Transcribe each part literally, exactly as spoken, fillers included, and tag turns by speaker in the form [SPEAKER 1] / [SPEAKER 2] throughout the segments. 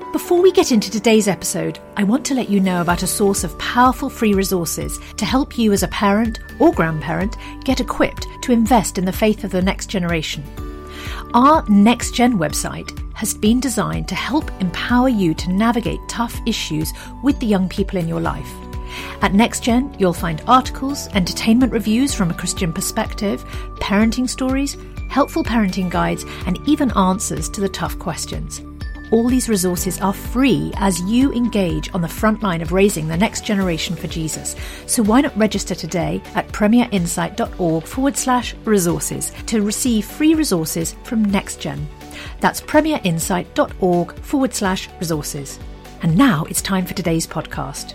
[SPEAKER 1] Before we get into today's episode, I want to let you know about a source of powerful free resources to help you as a parent or grandparent get equipped to invest in the faith of the next generation. Our Next Gen website has been designed to help empower you to navigate tough issues with the young people in your life. At Next Gen, you'll find articles, entertainment reviews from a Christian perspective, parenting stories, helpful parenting guides, and even answers to the tough questions. All these resources are free as you engage on the front line of raising the next generation for Jesus. So why not register today at premierinsight.org forward slash resources to receive free resources from NextGen. That's premierinsight.org forward slash resources. And now it's time for today's podcast.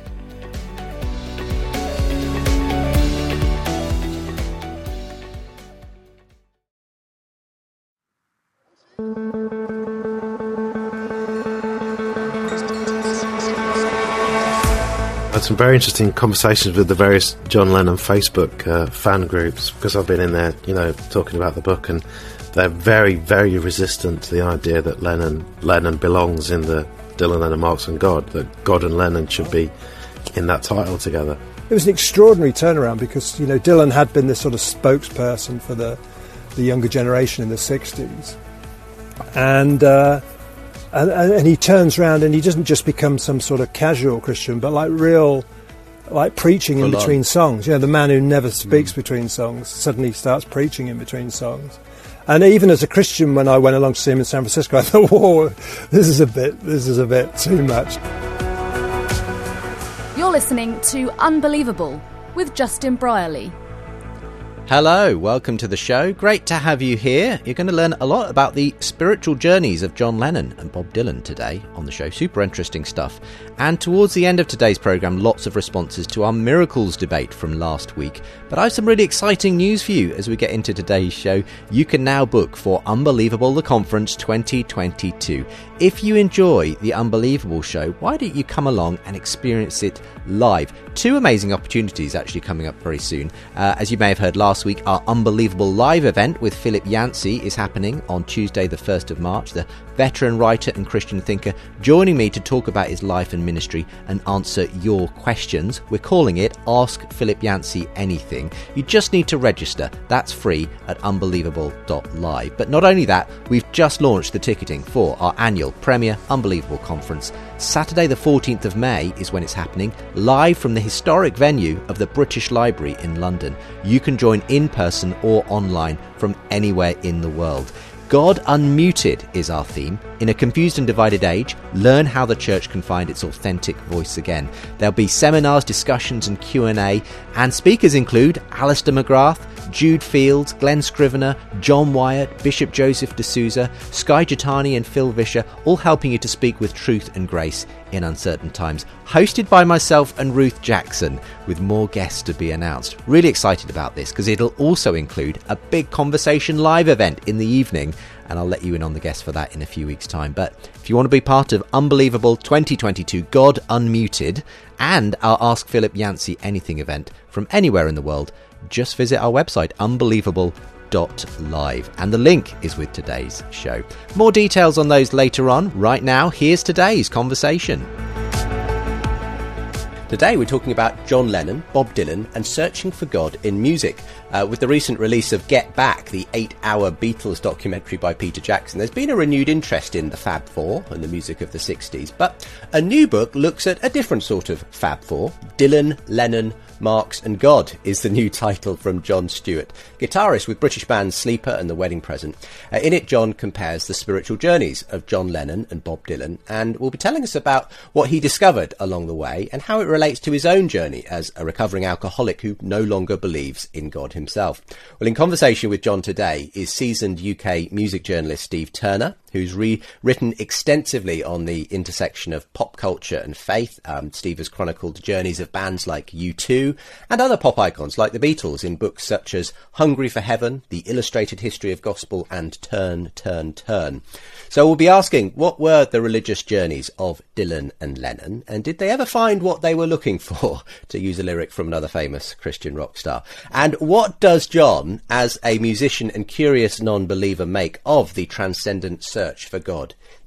[SPEAKER 2] I had some very interesting conversations with the various John Lennon Facebook uh, fan groups, because I've been in there, you know, talking about the book, and they're very, very resistant to the idea that Lennon Lennon belongs in the Dylan, Lennon, Marx and God, that God and Lennon should be in that title together.
[SPEAKER 3] It was an extraordinary turnaround because, you know, Dylan had been this sort of spokesperson for the, the younger generation in the sixties. And... Uh, And, and he turns around and he doesn't just become some sort of casual Christian, but like real, like preaching in between songs. You know, the man who never speaks mm. between songs suddenly starts preaching in between songs. And even as a Christian, when I went along to see him in San Francisco, I thought, whoa, this is a bit, this is a bit too much.
[SPEAKER 4] You're listening to Unbelievable with Justin Brierley.
[SPEAKER 5] Hello, welcome to the show. Great to have you here. You're going to learn a lot about the spiritual journeys of John Lennon and Bob Dylan today on the show. Super interesting stuff. And towards the end of today's programme, lots of responses to our miracles debate from last week. But I have some really exciting news for you as we get into today's show. You can now book for Unbelievable the Conference twenty twenty-two. If you enjoy the Unbelievable show, why don't you come along and experience it live? Two amazing opportunities actually coming up very soon. Uh, as you may have heard last week, our Unbelievable live event with Philip Yancey is happening on Tuesday the first of March. The veteran writer and Christian thinker joining me to talk about his life and ministry and answer your questions. We're calling it Ask Philip Yancey Anything. You just need to register. That's free at unbelievable dot live. But not only that, we've just launched the ticketing for our annual Premier Unbelievable Conference. Saturday the fourteenth of May is when it's happening, live from the historic venue of the British Library in London. You can join in person or online from anywhere in the world. God Unmuted is our theme. In a confused and divided age, learn how the church can find its authentic voice again. There'll be seminars, discussions and Q and A, and speakers include Alistair McGrath, Jude Fields, Glenn Scrivener, John Wyatt, Bishop Joseph D'Souza, Sky Jatani and Phil Vischer, all helping you to speak with truth and grace in uncertain times. Hosted by myself and Ruth Jackson, with more guests to be announced. Really excited about this because it'll also include a big conversation live event in the evening, and I'll let you in on the guests for that in a few weeks' time. But if you want to be part of Unbelievable twenty twenty-two God Unmuted and our Ask Philip Yancey Anything event from anywhere in the world, just visit our website, unbelievable dot live, and the link is with today's show. More details on those later on. Right now, here's today's conversation. Today we're talking about John Lennon, Bob Dylan, and searching for God in music. Uh, with the recent release of Get Back, the eight-hour Beatles documentary by Peter Jackson, there's been a renewed interest in the Fab Four and the music of the sixties. But a new book looks at a different sort of Fab Four. Dylan, Lennon, Marx and God is the new title from John Stewart, guitarist with British bands Sleeper and The Wedding Present. Uh, in it, John compares the spiritual journeys of John Lennon and Bob Dylan, and will be telling us about what he discovered along the way and how it relates to his own journey as a recovering alcoholic who no longer believes in God himself. Well, in conversation with John today is seasoned U K music journalist Steve Turner, who's re- written extensively on the intersection of pop culture and faith. Um, Steve has chronicled the journeys of bands like U two and other pop icons like the Beatles in books such as Hungry for Heaven, The Illustrated History of Gospel, and Turn, Turn, Turn. So we'll be asking, what were the religious journeys of Dylan and Lennon, and did they ever find what they were looking for, to use a lyric from another famous Christian rock star? And what does John, as a musician and curious non-believer, make of the transcendent search for God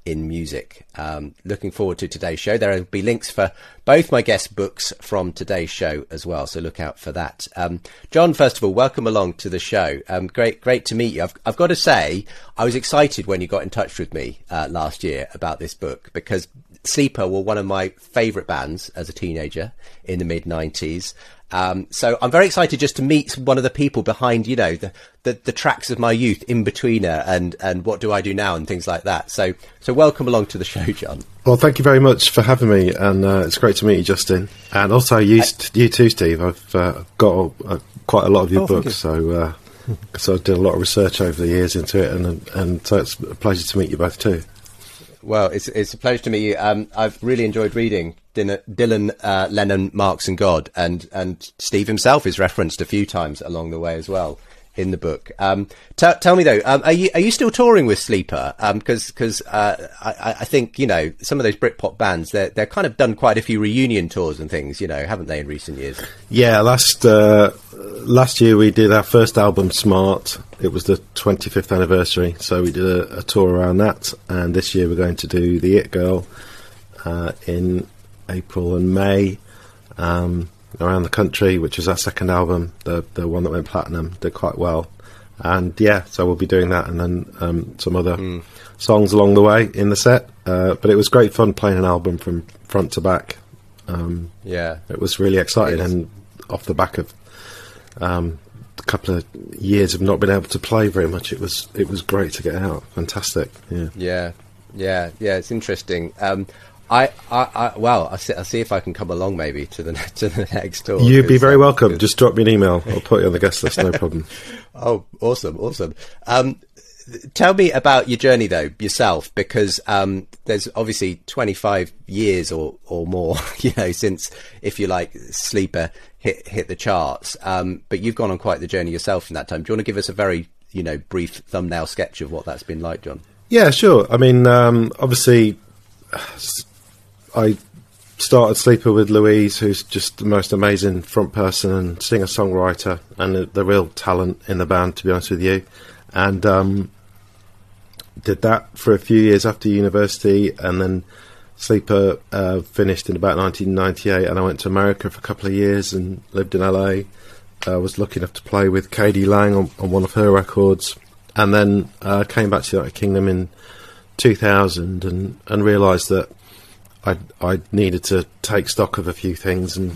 [SPEAKER 5] in music. Um, looking forward to today's show. There will be links for both my guest books from today's show as well, so look out for that. Um, John, first of all, welcome along to the show. Um, great, great to meet you. I've, I've got to say, I was excited when you got in touch with me uh, last year about this book, because Sleeper were one of my favourite bands as a teenager in the mid nineties. Um, so I'm very excited just to meet one of the people behind, you know, the, the, the tracks of my youth, In Betweener and, and What Do I Do Now and things like that. So, so welcome along to the show, John.
[SPEAKER 2] Well, thank you very much for having me, and uh, it's great to meet you, Justin. And also you, you too, Steve. I've uh, got uh, quite a lot of your
[SPEAKER 3] oh,
[SPEAKER 2] books,
[SPEAKER 3] you.
[SPEAKER 2] so uh, so I did a lot of research over the years into it, and and so it's a pleasure to meet you both too.
[SPEAKER 5] Well, it's it's a pleasure to meet you. Um, I've really enjoyed reading Dylan, Dylan uh, Lennon, Marx and God, and and Steve himself is referenced a few times along the way as well in the book. Um, t- tell me though, um, are you are you still touring with Sleeper? Because um, because uh, I, I think, you know, some of those Britpop bands, they're they're kind of done quite a few reunion tours and things, you know, haven't they, in recent years?
[SPEAKER 2] Yeah, last uh, last year we did our first album, Smart. It was the twenty-fifth anniversary, so we did a, a tour around that. And this year we're going to do The It Girl uh, in April and May. Um, around the country, which was our second album, the the one that went platinum, did quite well. And yeah, so we'll be doing that, and then um, some other mm. songs along the way in the set. Uh, but it was great fun playing an album from front to back. Um,
[SPEAKER 5] yeah,
[SPEAKER 2] it was really exciting, and off the back of um, a couple of years of not being able to play very much, it was it was great to get out. Fantastic. Yeah,
[SPEAKER 5] yeah, yeah, yeah. It's interesting. Um, I, I, I, well, I'll see, I'll see if I can come along maybe to the to the next tour.
[SPEAKER 2] You'd be very um, welcome. Cause... Just drop me an email. I'll put you on the guest list, no problem.
[SPEAKER 5] Oh, awesome, awesome. Um, tell me about your journey though, yourself, because um, there's obviously twenty-five years or, or more, you know, since, if you like, Sleeper hit hit the charts. Um, but you've gone on quite the journey yourself in that time. Do you want to give us a very, you know, brief thumbnail sketch of what that's been like, John?
[SPEAKER 2] Yeah, sure. I mean, um, obviously, I started Sleeper with Louise, who's just the most amazing front person and singer-songwriter, and the, the real talent in the band, to be honest with you. And um, did that for a few years after university, and then Sleeper uh, finished in about nineteen ninety-eight, and I went to America for a couple of years and lived in L A. I uh, was lucky enough to play with K D Lang on, on one of her records, and then uh, came back to the United Kingdom in two thousand and, and realised that I I needed to take stock of a few things, and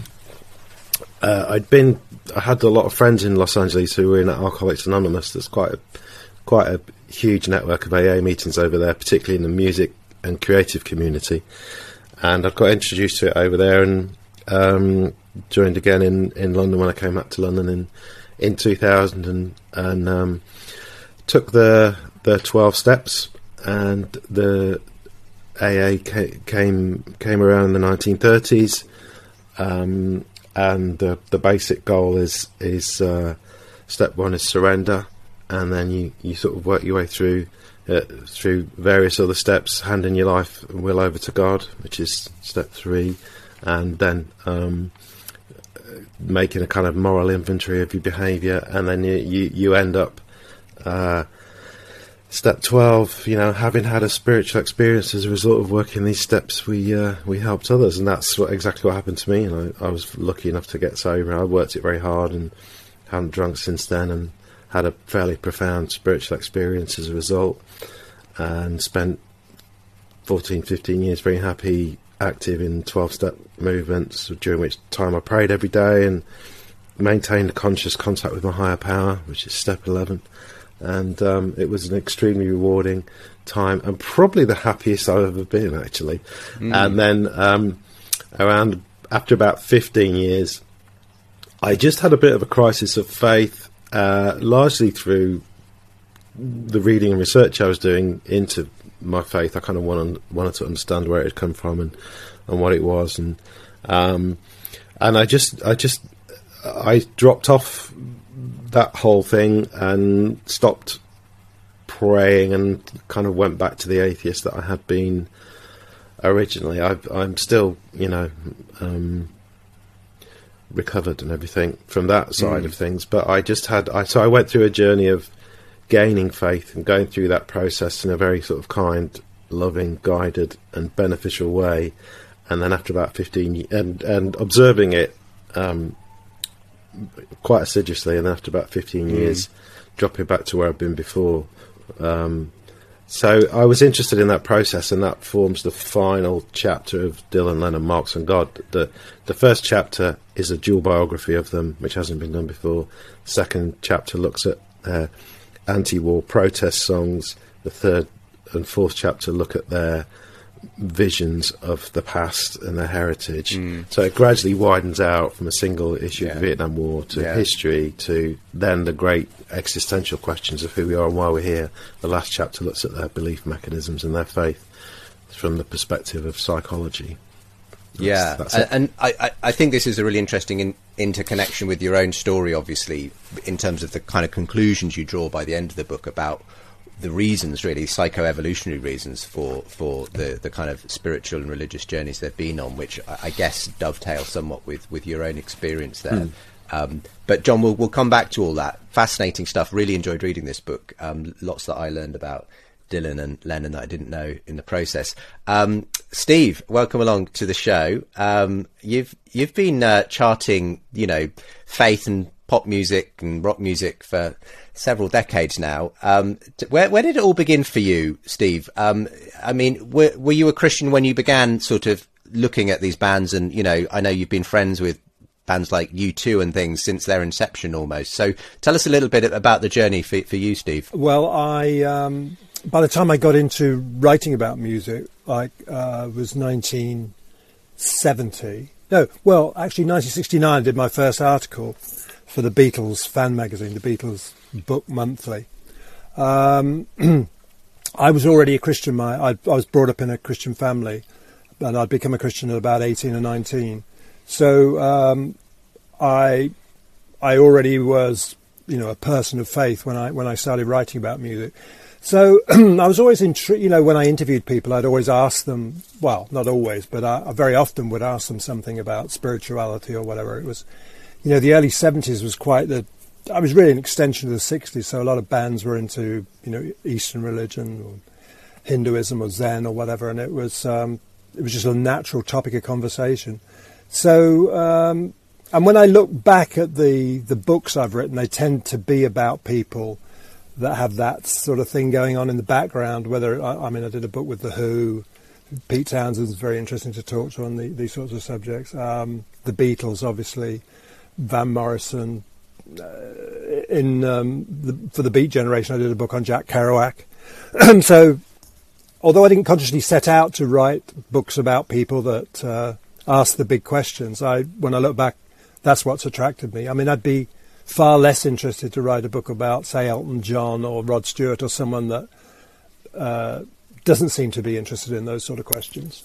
[SPEAKER 2] uh, I'd been I had a lot of friends in Los Angeles who were in Alcoholics Anonymous. There's quite a quite a huge network of A A meetings over there, particularly in the music and creative community. And I got introduced to it over there, and um, joined again in, in London when I came back to London in in two thousand, and and um, took the the twelve steps, and the A A came came around in the nineteen thirties, um, and the the basic goal is is uh, step one is surrender, and then you, you sort of work your way through uh, through various other steps, handing your life and will over to God, which is step three, and then um, making a kind of moral inventory of your behaviour, and then you you, you end up. Uh, Step twelve, you know, having had a spiritual experience as a result of working these steps, we uh, we helped others, and that's what, exactly what happened to me. And I, I was lucky enough to get sober. I worked it very hard and haven't drunk since then, and had a fairly profound spiritual experience as a result, and spent fourteen, fifteen years very happy, active in twelve-step movements, during which time I prayed every day and maintained conscious contact with my higher power, which is step eleven. And um, it was an extremely rewarding time, and probably the happiest I've ever been, actually. Mm. And then um, around after about fifteen years, I just had a bit of a crisis of faith, uh, largely through the reading and research I was doing into my faith. I kind of wanted, wanted to understand where it had come from and, and what it was, and um, and I just I just I dropped off that whole thing and stopped praying, and kind of went back to the atheist that I had been originally. I've, I'm still, you know, um, recovered and everything from that side mm. of things, but I just had, I, so I went through a journey of gaining faith and going through that process in a very sort of kind, loving, guided, and beneficial way. And then after about fifteen years, and, and observing it um, quite assiduously, and then after about fifteen mm. years, dropping back to where I've been before. Um, so I was interested in that process, and that forms the final chapter of Dylan, Lennon, Marx and God. The, the first chapter is a dual biography of them, which hasn't been done before. The second chapter looks at their anti-war protest songs. The third and fourth chapter look at their visions of the past and their heritage. Mm. So it gradually widens out from a single issue yeah. of the Vietnam War to yeah. history to then the great existential questions of who we are and why we're here. The last chapter looks at their belief mechanisms and their faith from the perspective of psychology. That's,
[SPEAKER 5] yeah,
[SPEAKER 2] that's
[SPEAKER 5] and, and I, I think this is a really interesting in, interconnection with your own story, obviously, in terms of the kind of conclusions you draw by the end of the book about the reasons, really, psychoevolutionary reasons for, for the, the kind of spiritual and religious journeys they've been on, which I, I guess dovetail somewhat with, with your own experience there. Mm. Um, but John, we'll, we'll come back to all that. Fascinating stuff. Really enjoyed reading this book. Um, lots that I learned about Dylan and Lennon that I didn't know in the process. Um, Steve, welcome along to the show. Um, you've you've been uh, charting, you know, faith and pop music and rock music for several decades now. Um, where, where did it all begin for you, Steve? Um, I mean, were, were you a Christian when you began sort of looking at these bands? And, you know, I know you've been friends with bands like U two and things since their inception almost. So tell us a little bit about the journey for, for you, Steve.
[SPEAKER 3] Well, I, um, by the time I got into writing about music, I uh, was nineteen seventy. No, well, actually nineteen sixty-nine I did my first article for the Beatles fan magazine, the Beatles Book Monthly. Um, I was already a Christian. My, I, I was brought up in a Christian family, and I'd become a Christian at about eighteen or nineteen. So um, I, I already was, you know, a person of faith when I when I started writing about music. So I was always intrigued. You know, when I interviewed people, I'd always ask them. Well, not always, but I, I very often would ask them something about spirituality or whatever it was. You know, the early seventies was quite the, I was really an extension of the sixties, so a lot of bands were into, you know, Eastern religion or Hinduism or Zen or whatever, and it was um, it was just a natural topic of conversation. So, um, and when I look back at the, the books I've written, they tend to be about people that have that sort of thing going on in the background, whether, I, I mean, I did a book with The Who. Pete Townshend's very interesting to talk to on the, these sorts of subjects. Um, the Beatles, obviously. Van Morrison. Uh, in um, the, for the Beat Generation, I did a book on Jack Kerouac. So, although I didn't consciously set out to write books about people that uh, ask the big questions, I, when I look back, that's what's attracted me. I mean, I'd be far less interested to write a book about, say, Elton John or Rod Stewart or someone that uh, doesn't seem to be interested in those sort of questions.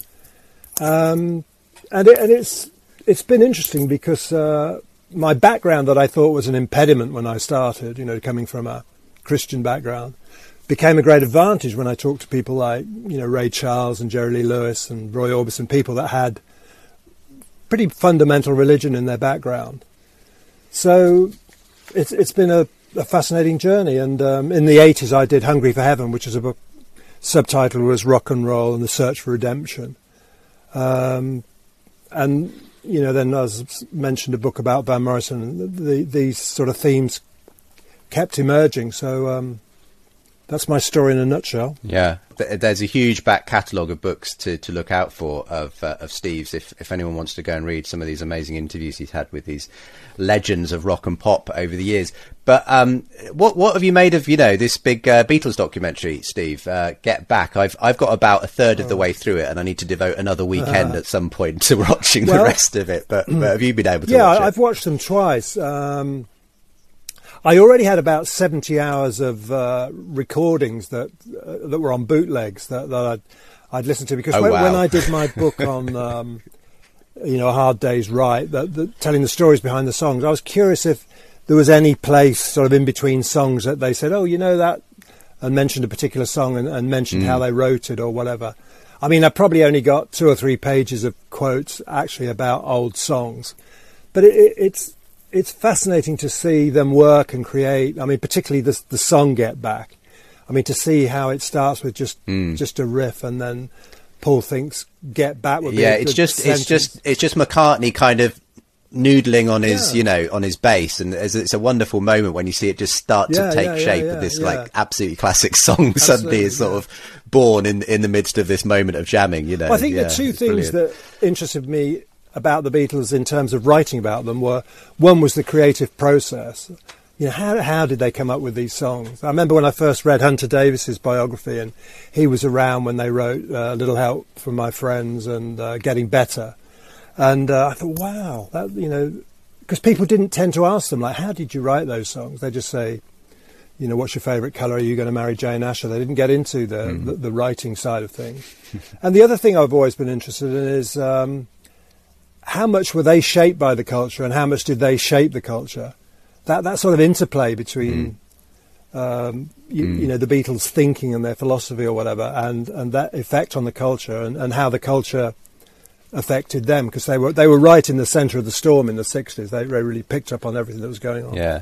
[SPEAKER 3] Um, and, it, and it's it's been interesting because uh, my background that I thought was an impediment when I started, you know, coming from a Christian background, became a great advantage when I talked to people like, you know, Ray Charles and Jerry Lee Lewis and Roy Orbison, people that had pretty fundamental religion in their background. So it's it's been a, a fascinating journey. And um, in the eighties, I did Hungry for Heaven, which is a book, subtitle was Rock and Roll and the Search for Redemption. Um, and you know, then as mentioned, a book about Van Morrison. The, the, these sort of themes kept emerging. So um, that's my story in a nutshell.
[SPEAKER 5] Yeah, there's a huge back catalogue of books to, to look out for of uh, of Steve's. If if anyone wants to go and read some of these amazing interviews he's had with these legends of rock and pop over the years. But um, what what have you made of, you know, this big uh, Beatles documentary, Steve? Uh, Get Back. I've I've got about a third of the way through it, and I need to devote another weekend uh, at some point to watching well, the rest of it. But, but have you been able to?
[SPEAKER 3] Yeah,
[SPEAKER 5] watch it?
[SPEAKER 3] I've watched them twice. Um, I already had about seventy hours of uh, recordings that uh, that were on bootlegs that, that I'd, I'd listened to because
[SPEAKER 5] oh,
[SPEAKER 3] when,
[SPEAKER 5] wow.
[SPEAKER 3] when I did my book on. Um, you know, A Hard Day's Right, the, the, telling the stories behind the songs, I was curious if there was any place sort of in between songs that they said, oh, you know that, and mentioned a particular song and, and mentioned mm. how they wrote it or whatever. I mean, I probably only got two or three pages of quotes actually about old songs. But it, it, it's it's fascinating to see them work and create. I mean, particularly the, the song Get Back. I mean, to see how it starts with just
[SPEAKER 5] mm.
[SPEAKER 3] just a riff, and then Paul thinks "Get Back" would be
[SPEAKER 5] yeah.
[SPEAKER 3] a
[SPEAKER 5] It's
[SPEAKER 3] good
[SPEAKER 5] just
[SPEAKER 3] sentence.
[SPEAKER 5] it's just it's just McCartney kind of noodling on his,
[SPEAKER 3] Yeah.
[SPEAKER 5] you know, on his bass, and it's, it's a wonderful moment when you see it just start
[SPEAKER 3] Yeah,
[SPEAKER 5] to take
[SPEAKER 3] yeah, yeah,
[SPEAKER 5] shape.
[SPEAKER 3] yeah,
[SPEAKER 5] and this
[SPEAKER 3] yeah.
[SPEAKER 5] like absolutely classic song suddenly is sort
[SPEAKER 3] yeah.
[SPEAKER 5] of born in in the midst of this moment of jamming. You know,
[SPEAKER 3] Well, I think
[SPEAKER 5] Yeah,
[SPEAKER 3] the two
[SPEAKER 5] it's
[SPEAKER 3] things
[SPEAKER 5] brilliant.
[SPEAKER 3] that interested me about the Beatles in terms of writing about them were, one was the creative process. You know, how how did they come up with these songs? I remember when I first read Hunter Davis's biography, and he was around when they wrote uh, "Little Help from My Friends" and uh, "Getting Better," and uh, I thought, wow, that, you know, because people didn't tend to ask them like, how did you write those songs? They just say, you know, what's your favourite colour? Are you going to marry Jane Asher? They didn't get into the
[SPEAKER 5] Mm.
[SPEAKER 3] the, the writing side of things. And the other thing I've always been interested in is um, how much were they shaped by the culture, and how much did they shape the culture? That that sort of interplay between, mm. um, you,
[SPEAKER 5] mm.
[SPEAKER 3] you know, the Beatles' thinking and their philosophy or whatever, and, and that effect on the culture, and, and how the culture affected them, because they were they were right in the centre of the storm in the sixties. They really picked up on everything that was going on.
[SPEAKER 5] Yeah.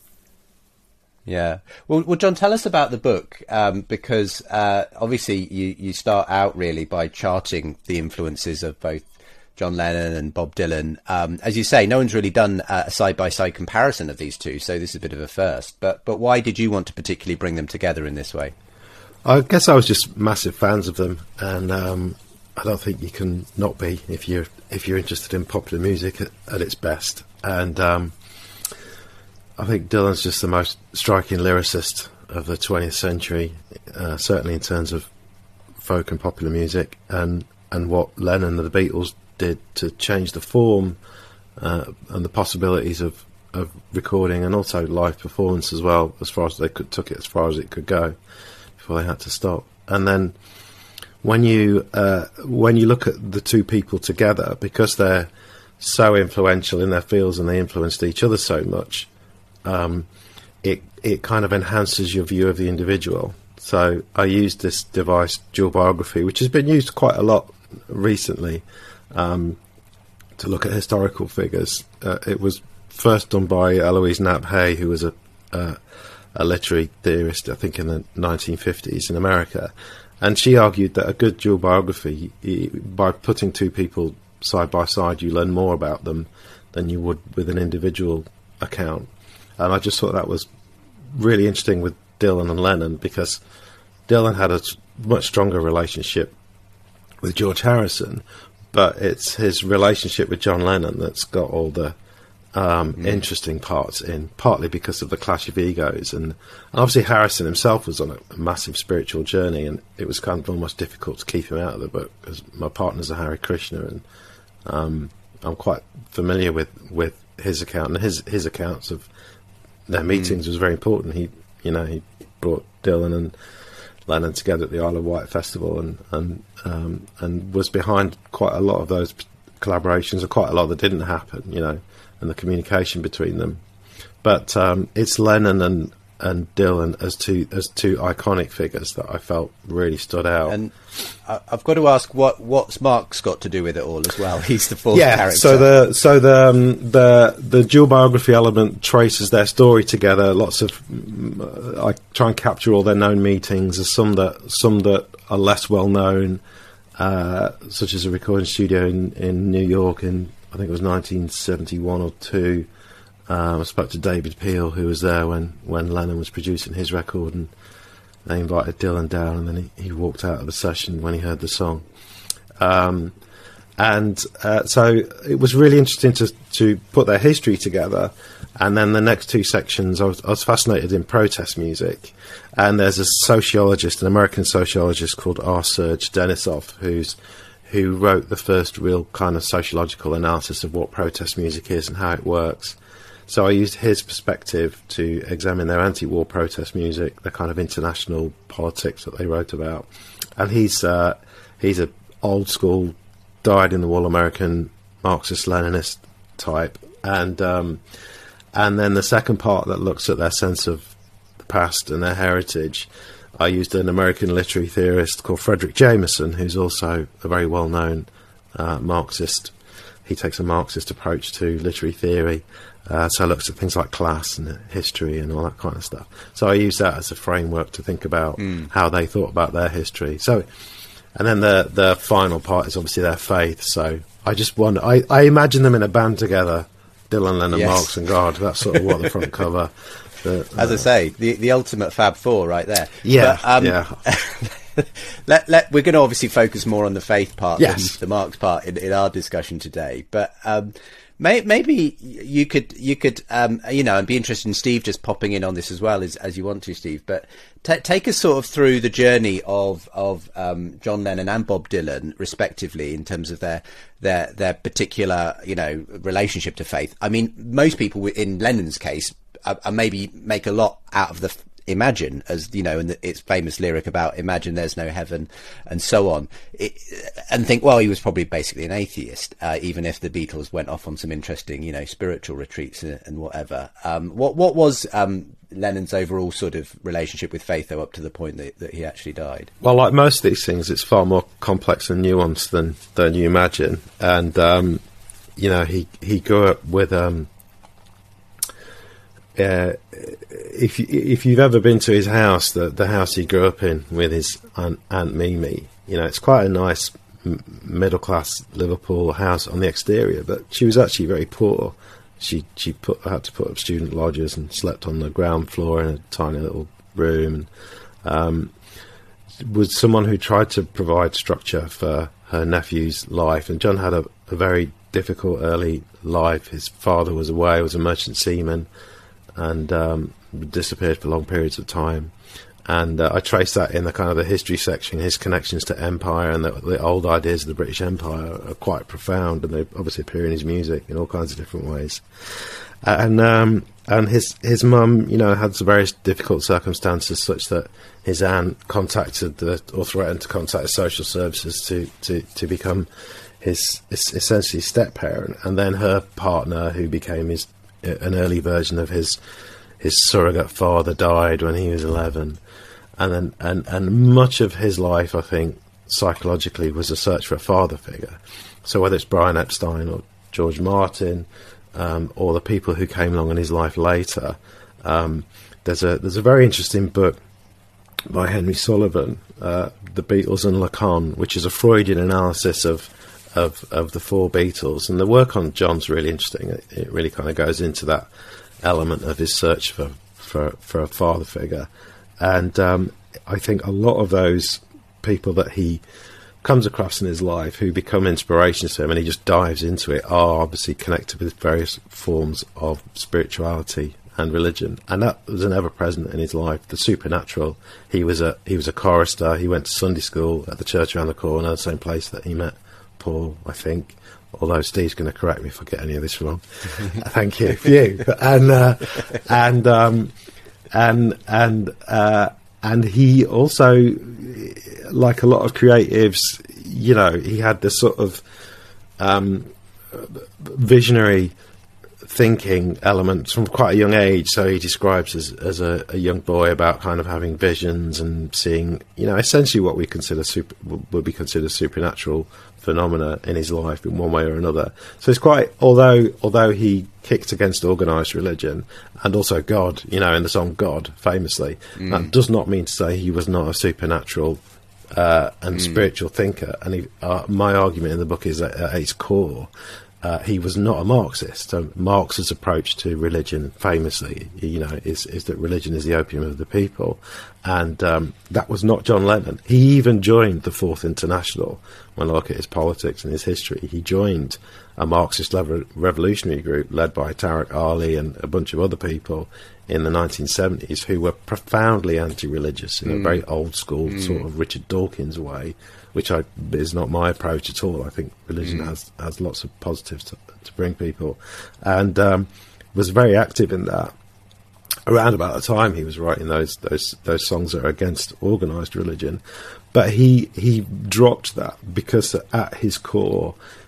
[SPEAKER 5] Yeah. Well, well, John, tell us about the book, um, because uh, obviously you, you start out really by charting the influences of both John Lennon and Bob Dylan. Um, as you say, no one's really done a side-by-side comparison of these two, so this is a bit of a first. But but why did you want to particularly bring them together in this way?
[SPEAKER 2] I guess I was just massive fans of them, and um, I don't think you can not be if you're if you're interested in popular music at, at its best. And um, I think Dylan's just the most striking lyricist of the twentieth century, uh, certainly in terms of folk and popular music, and and what Lennon and the Beatles did to change the form uh, and the possibilities of, of recording, and also live performance as well, as far as they could took it as far as it could go before they had to stop. And then when you uh, when you look at the two people together, because they're so influential in their fields and they influenced each other so much, um, it it kind of enhances your view of the individual. So I used this device, dual biography, which has been used quite a lot recently, um, to look at historical figures. Uh, it was first done by Eloise Knapp Hay, who was a, uh, a literary theorist, I think, in the nineteen fifties in America. And she argued that a good dual biography, y- by putting two people side by side, you learn more about them than you would with an individual account. And I just thought that was really interesting with Dylan and Lennon, because Dylan had a much stronger relationship with George Harrison, but it's his relationship with John Lennon that's got all the um, mm. interesting parts in, partly because of the clash of egos. And, and obviously Harrison himself was on a, a massive spiritual journey, and it was kind of almost difficult to keep him out of the book, because my partner's a Hare Krishna, and um, I'm quite familiar with, with his account, and his, his accounts of their meetings mm. was very important. He, you know, he brought Dylan and Lennon together at the Isle of Wight Festival, and and um, and was behind quite a lot of those collaborations, and quite a lot that didn't happen, you know, and the communication between them. But um, it's Lennon and and Dylan as two as two iconic figures that I felt really stood out.
[SPEAKER 5] And I- I've got to ask, what what's Mark's got to do with it all as well? He's the fourth
[SPEAKER 2] yeah,
[SPEAKER 5] character.
[SPEAKER 2] so the so the um, the the dual biography element traces their story together. Lots of mm, I try and capture all their known meetings. There's some that some that are less well known, uh, such as a recording studio in, in New York in I think it was nineteen seventy-one or two. Um, I spoke to David Peel, who was there when, when Lennon was producing his record, and they invited Dylan down, and then he, he walked out of the session when he heard the song. Um, and uh, so it was really interesting to to put their history together. And then the next two sections, I was, I was fascinated in protest music. And there's a sociologist, an American sociologist called R. Serge Denisov, who's who wrote the first real kind of sociological analysis of what protest music is and how it works. So I used his perspective to examine their anti-war protest music, the kind of international politics that they wrote about. And he's uh, he's a old school, dyed-in-the-wool American Marxist-Leninist type. And um, and then the second part that looks at their sense of the past and their heritage, I used an American literary theorist called Frederick Jameson, who's also a very well-known uh, Marxist he takes a Marxist approach to literary theory. Uh, so looks at things like class and history and all that kind of stuff. So I use that as a framework to think about mm. how they thought about their history. So, and then the the final part is obviously their faith. So I just wonder, I, I imagine them in a band together, Dylan, Lennon,
[SPEAKER 5] yes.
[SPEAKER 2] Marx and God. That's sort of what the front cover. The,
[SPEAKER 5] As
[SPEAKER 2] uh,
[SPEAKER 5] I say, the the ultimate Fab Four right there.
[SPEAKER 2] Yeah,
[SPEAKER 5] but, um,
[SPEAKER 2] yeah.
[SPEAKER 5] let, let, we're going to obviously focus more on the faith part
[SPEAKER 2] yes.
[SPEAKER 5] than the Marx part in, in our discussion today. But um, may, maybe you could, you could, um, you know, and be interested in Steve just popping in on this as well as, as you want to, Steve. But t- take us sort of through the journey of of um, John Lennon and Bob Dylan, respectively, in terms of their their their particular, you know, relationship to faith. I mean, most people in Lennon's case, uh, uh, maybe make a lot out of the f- Imagine, as you know, and its famous lyric about imagine there's no heaven and so on, it, and think, well, he was probably basically an atheist, uh, even if the Beatles went off on some interesting, you know, spiritual retreats and, and whatever. Um, what what was um, Lennon's overall sort of relationship with faith, though, up to the point that, that he actually died?
[SPEAKER 2] Well, like most of these things, it's far more complex and nuanced than, than you imagine. And, um, you know, he, he grew up with... Um, Uh, if you, if you've ever been to his house, the the house he grew up in with his aunt, aunt Mimi, you know, it's quite a nice m- middle class Liverpool house on the exterior, but she was actually very poor. She she put had to put up student lodgers and slept on the ground floor in a tiny little room. And, um, was someone who tried to provide structure for her nephew's life, and John had a, a very difficult early life. His father was away, was a merchant seaman, and um, disappeared for long periods of time. And uh, I trace that in the kind of the history section. His connections to empire and the, the old ideas of the British Empire are quite profound, and they obviously appear in his music in all kinds of different ways. And um, and his his mum, you know, had some various difficult circumstances such that his aunt contacted the, or threatened to contact the social services to, to, to become his, his essentially step-parent. And then her partner, who became his an early version of his his surrogate father, died when he was eleven, and then and and much of his life, I think, psychologically, was a search for a father figure. So whether it's Brian Epstein or George Martin, um, or the people who came along in his life later, um, there's a there's a very interesting book by Henry Sullivan, uh, The Beatles and Lacan, which is a Freudian analysis of Of, of the four Beatles, and the work on John's really interesting. It, it really kind of goes into that element of his search for for, for a father figure, and um, I think a lot of those people that he comes across in his life who become inspirations to him, and he just dives into it, are obviously connected with various forms of spirituality and religion, and that was an ever present in his life. The supernatural. He was a he was a chorister. He went to Sunday school at the church around the corner, the same place that he met Paul, I think, although Steve's going to correct me if I get any of this wrong. Thank you, you. And uh, and um, and and uh, and he also, like a lot of creatives, you know, he had this sort of um, visionary thinking elements from quite a young age. So he describes as as a, a young boy about kind of having visions and seeing, you know, essentially what we consider super, would be considered supernatural phenomena in his life in one way or another. So it's quite, although although he kicked against organised religion and also God, you know, in the song God, famously, mm. that does not mean to say he was not a supernatural uh, and mm. spiritual thinker. And he, uh, my argument in the book is that at its core, Uh, he was not a Marxist. So Marx's approach to religion, famously, you know, is, is that religion is the opium of the people, and um, that was not John Lennon. He even joined the Fourth International. When I look at his politics and his history, he joined a Marxist lever- revolutionary group led by Tariq Ali and a bunch of other people in the nineteen seventies who were profoundly anti-religious in mm. a very old-school mm. sort of Richard Dawkins way, which I, is not my approach at all. I think religion mm. has, has lots of positives to, to bring people, and um, was very active in that. Around about the time he was writing those those those songs that are against organised religion, but he he dropped that because at his core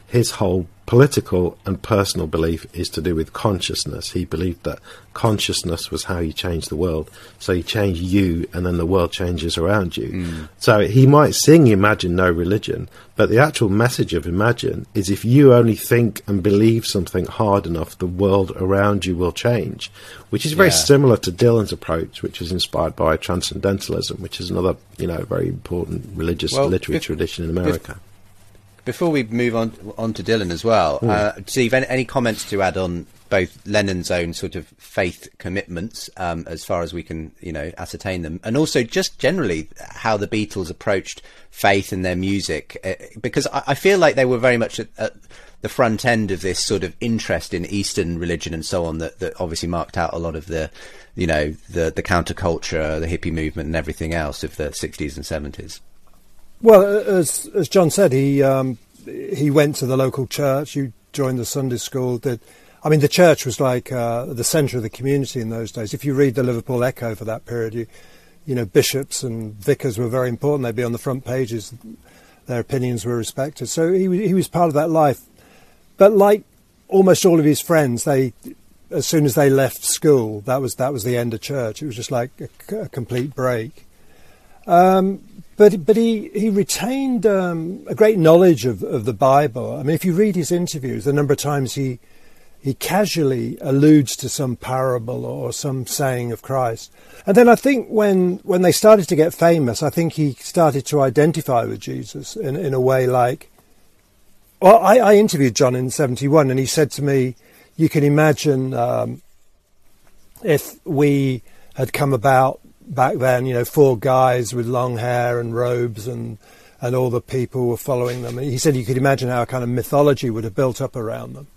[SPEAKER 2] his whole political and personal belief is to do with consciousness. He believed that consciousness was how you change the world. So you change you, and then the world changes around you. Mm. So he might sing Imagine No Religion, but the actual message of Imagine is if you only think and believe something hard enough, the world around you will change, which is very yeah. similar to Dylan's approach, which was inspired by Transcendentalism, which is another, you know, very important religious well, literary if, tradition in America. If,
[SPEAKER 5] Before we move on on to Dylan as well, mm. uh, Steve, any, any comments to add on both Lennon's own sort of faith commitments, um, as far as we can, you know, ascertain them, and also just generally how the Beatles approached faith in their music? Uh, because I, I feel like they were very much at, at the front end of this sort of interest in Eastern religion and so on that, that obviously marked out a lot of the, you know, the, the counterculture, the hippie movement and everything else of the sixties and seventies.
[SPEAKER 3] Well, as as John said, he um, he went to the local church. You joined the Sunday school. Did I mean the church was like uh, the centre of the community in those days. If you read the Liverpool Echo for that period, you you know bishops and vicars were very important. They'd be on the front pages. Their opinions were respected. So he he was part of that life. But like almost all of his friends, they as soon as they left school, that was that was the end of church. It was just like a, a complete break. Um, But but he he retained um, a great knowledge of, of the Bible. I mean, if you read his interviews, the number of times he he casually alludes to some parable or some saying of Christ. And then I think when when they started to get famous, I think he started to identify with Jesus in in a way like. Well, I, I interviewed John in seventy-one, and he said to me, "You can imagine um, if we had come about." Back then, you know, four guys with long hair and robes and and all the people were following them. And he said you could imagine how a kind of mythology would have built up around them.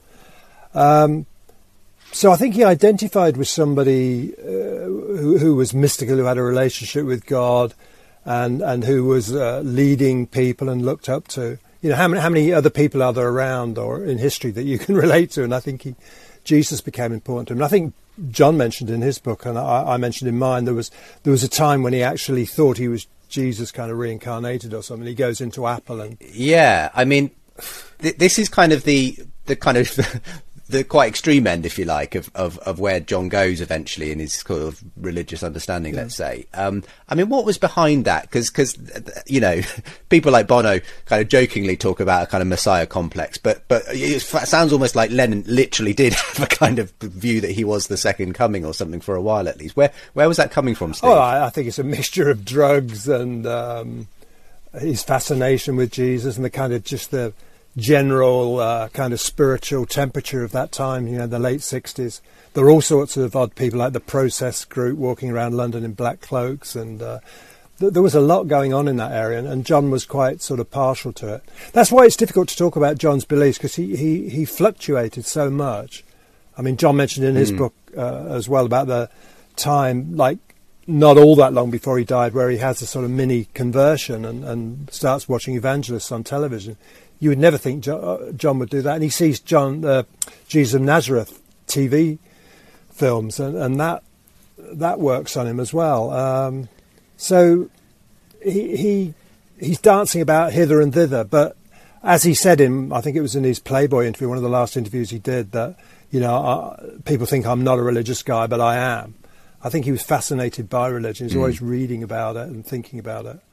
[SPEAKER 3] Um, so I think he identified with somebody uh, who, who was mystical, who had a relationship with God and, and who was uh, leading people and looked up to. You know, how many, how many other people are there around or in history that you can relate to? And I think he, Jesus became important to him. And I think John mentioned in his book, and I, I mentioned in mine, there was there was a time when he actually thought he was Jesus kind of reincarnated or something. He goes into Apple and
[SPEAKER 5] yeah, I mean, th- this is kind of the the kind of the quite extreme end, if you like, of, of, of where John goes eventually in his sort of religious understanding, yeah. let's say. Um, I mean, what was behind that? Because, because you know, people like Bono kind of jokingly talk about a kind of messiah complex, but but it sounds almost like Lennon literally did have a kind of view that he was the second coming or something for a while at least. Where where was that coming from, Steve?
[SPEAKER 3] Oh, I, I think it's a mixture of drugs and um, his fascination with Jesus and the kind of just the general uh, kind of spiritual temperature of that time, you know, the late sixties. There were all sorts of odd people like the Process group walking around London in black cloaks, and uh, th- there was a lot going on in that area, and, and John was quite sort of partial to it. That's why it's difficult to talk about John's beliefs, because he, he, he fluctuated so much. I mean, John mentioned in his mm. book uh, as well about the time, like not all that long before he died, where he has a sort of mini conversion and, and starts watching evangelists on television. You would never think John would do that. And he sees John, uh, Jesus of Nazareth T V films, and, and that that works on him as well. Um, so he, he he's dancing about hither and thither. But as he said in, I think it was in his Playboy interview, one of the last interviews he did, that, you know, uh, people think I'm not a religious guy, but I am. I think he was fascinated by religion. He's mm. always reading about it and thinking about it.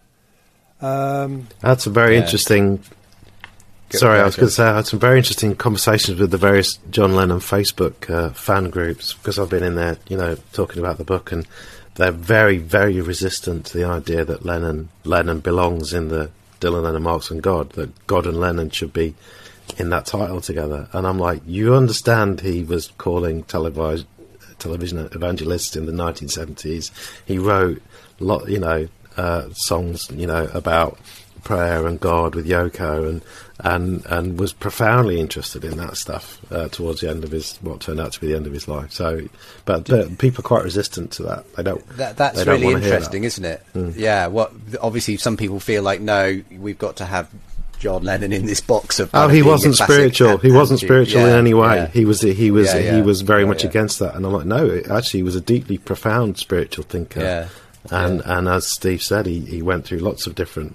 [SPEAKER 3] Um,
[SPEAKER 2] That's a very yeah. interesting... Get Sorry, I was going to say I had some very interesting conversations with the various John Lennon Facebook uh, fan groups, because I've been in there, you know, talking about the book, and they're very, very resistant to the idea that Lennon Lennon belongs in the Dylan Lennon Marks and God, that God and Lennon should be in that title together. And I'm like, you understand he was calling televised, television evangelists in the nineteen seventies. He wrote, lot, you know, uh, songs, you know, about prayer and God with Yoko, and and and was profoundly interested in that stuff uh, towards the end of his, what turned out to be the end of his life. So, but uh, people are quite resistant to that. They don't.
[SPEAKER 5] That, that's
[SPEAKER 2] they don't
[SPEAKER 5] really interesting,
[SPEAKER 2] that.
[SPEAKER 5] isn't it?
[SPEAKER 2] Mm.
[SPEAKER 5] Yeah. What? Obviously, some people feel like, no, we've got to have John Lennon in this box of.
[SPEAKER 2] Oh, he wasn't spiritual. He wasn't spiritual
[SPEAKER 5] yeah,
[SPEAKER 2] in any way.
[SPEAKER 5] Yeah.
[SPEAKER 2] He was. He was.
[SPEAKER 5] Yeah, yeah.
[SPEAKER 2] He was very
[SPEAKER 5] yeah,
[SPEAKER 2] much
[SPEAKER 5] yeah.
[SPEAKER 2] against that. And I'm like, no, actually, he was a deeply profound spiritual thinker.
[SPEAKER 5] Yeah.
[SPEAKER 2] And
[SPEAKER 5] yeah.
[SPEAKER 2] and as Steve said, he he went through lots of different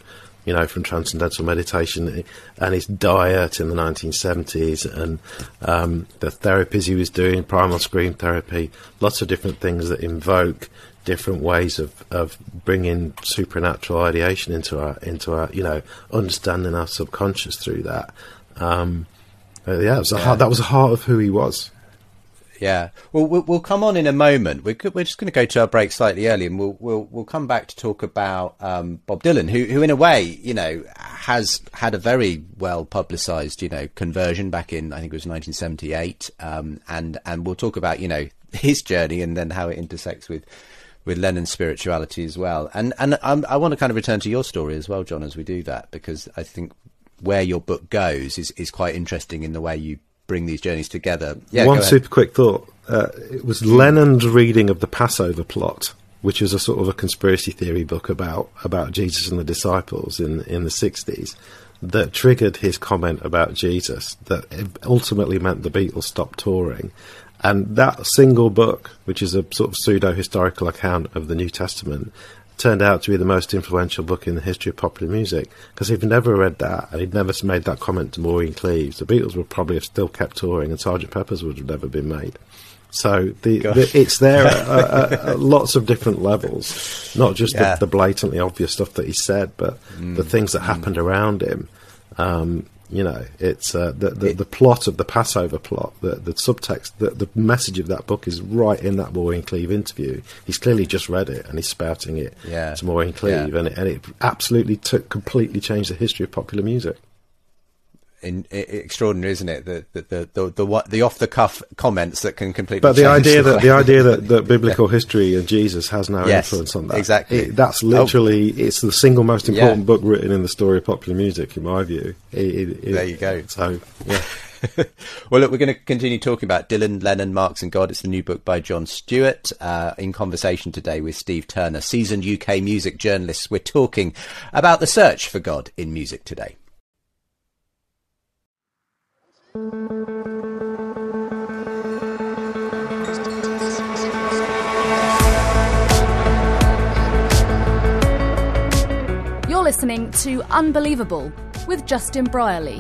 [SPEAKER 2] you know, from transcendental meditation, and his diet in the nineteen seventies, and um, the therapies he was doing, primal scream therapy, lots of different things that invoke different ways of, of bringing supernatural ideation into our, into our, you know, understanding our subconscious through that. Um, uh, yeah, it was a
[SPEAKER 5] yeah.
[SPEAKER 2] heart, that was the heart of who he was.
[SPEAKER 5] Yeah, well, we'll, we'll come on in a moment. We're, we're just going to go to our break slightly early, and we'll we'll we'll come back to talk about um, Bob Dylan, who who in a way, you know, has had a very well publicised, you know, conversion back in, I think it was nineteen seventy-eight, um, and and we'll talk about, you know, his journey and then how it intersects with with Lennon's spirituality as well. And and I'm, I want to kind of return to your story as well, John, as we do that, because I think where your book goes is is quite interesting in the way you bring these journeys together. Yeah,
[SPEAKER 2] One super quick thought. Uh, it was Lennon's reading of the Passover plot, which was a sort of a conspiracy theory book about, about Jesus and the disciples in, in the sixties, that triggered his comment about Jesus, that ultimately meant the Beatles stopped touring. And that single book, which is a sort of pseudo-historical account of the New Testament, turned out to be the most influential book in the history of popular music, because if he'd never read that and he'd never made that comment to Maureen Cleaves, the Beatles would probably have still kept touring and Sergeant Pepper's would have never been made. So the, the, it's there at, at, at lots of different levels, not just yeah. the, the blatantly obvious stuff that he said, but mm. the things that mm. happened around him. Um, you know, it's uh, the, the,
[SPEAKER 5] it,
[SPEAKER 2] the plot of the Passover plot, the, the subtext, the, the message of that book is right in that Maureen Cleave interview. He's clearly just read it and he's spouting it
[SPEAKER 5] yeah.
[SPEAKER 2] to Maureen Cleave, yeah. and, it, and it absolutely took, completely changed the history of popular music.
[SPEAKER 5] In, in, extraordinary, isn't it? The the the the, the, the off the cuff comments that can completely.
[SPEAKER 2] But the
[SPEAKER 5] change
[SPEAKER 2] idea
[SPEAKER 5] the
[SPEAKER 2] that the idea that, that biblical history and Jesus has no
[SPEAKER 5] yes,
[SPEAKER 2] influence on that,
[SPEAKER 5] exactly.
[SPEAKER 2] It, that's literally oh. it's the single most important
[SPEAKER 5] yeah.
[SPEAKER 2] book written in the story of popular music, in my view. It, it, it,
[SPEAKER 5] there you go.
[SPEAKER 2] So yeah.
[SPEAKER 5] Well, look, we're going to continue talking about Dylan, Lennon, Marx and God. It's the new book by Jon Stewart. Uh, in conversation today with Steve Turner, seasoned U K music journalist. We're talking about the search for God in music today.
[SPEAKER 4] You're listening to Unbelievable with Justin Brierley.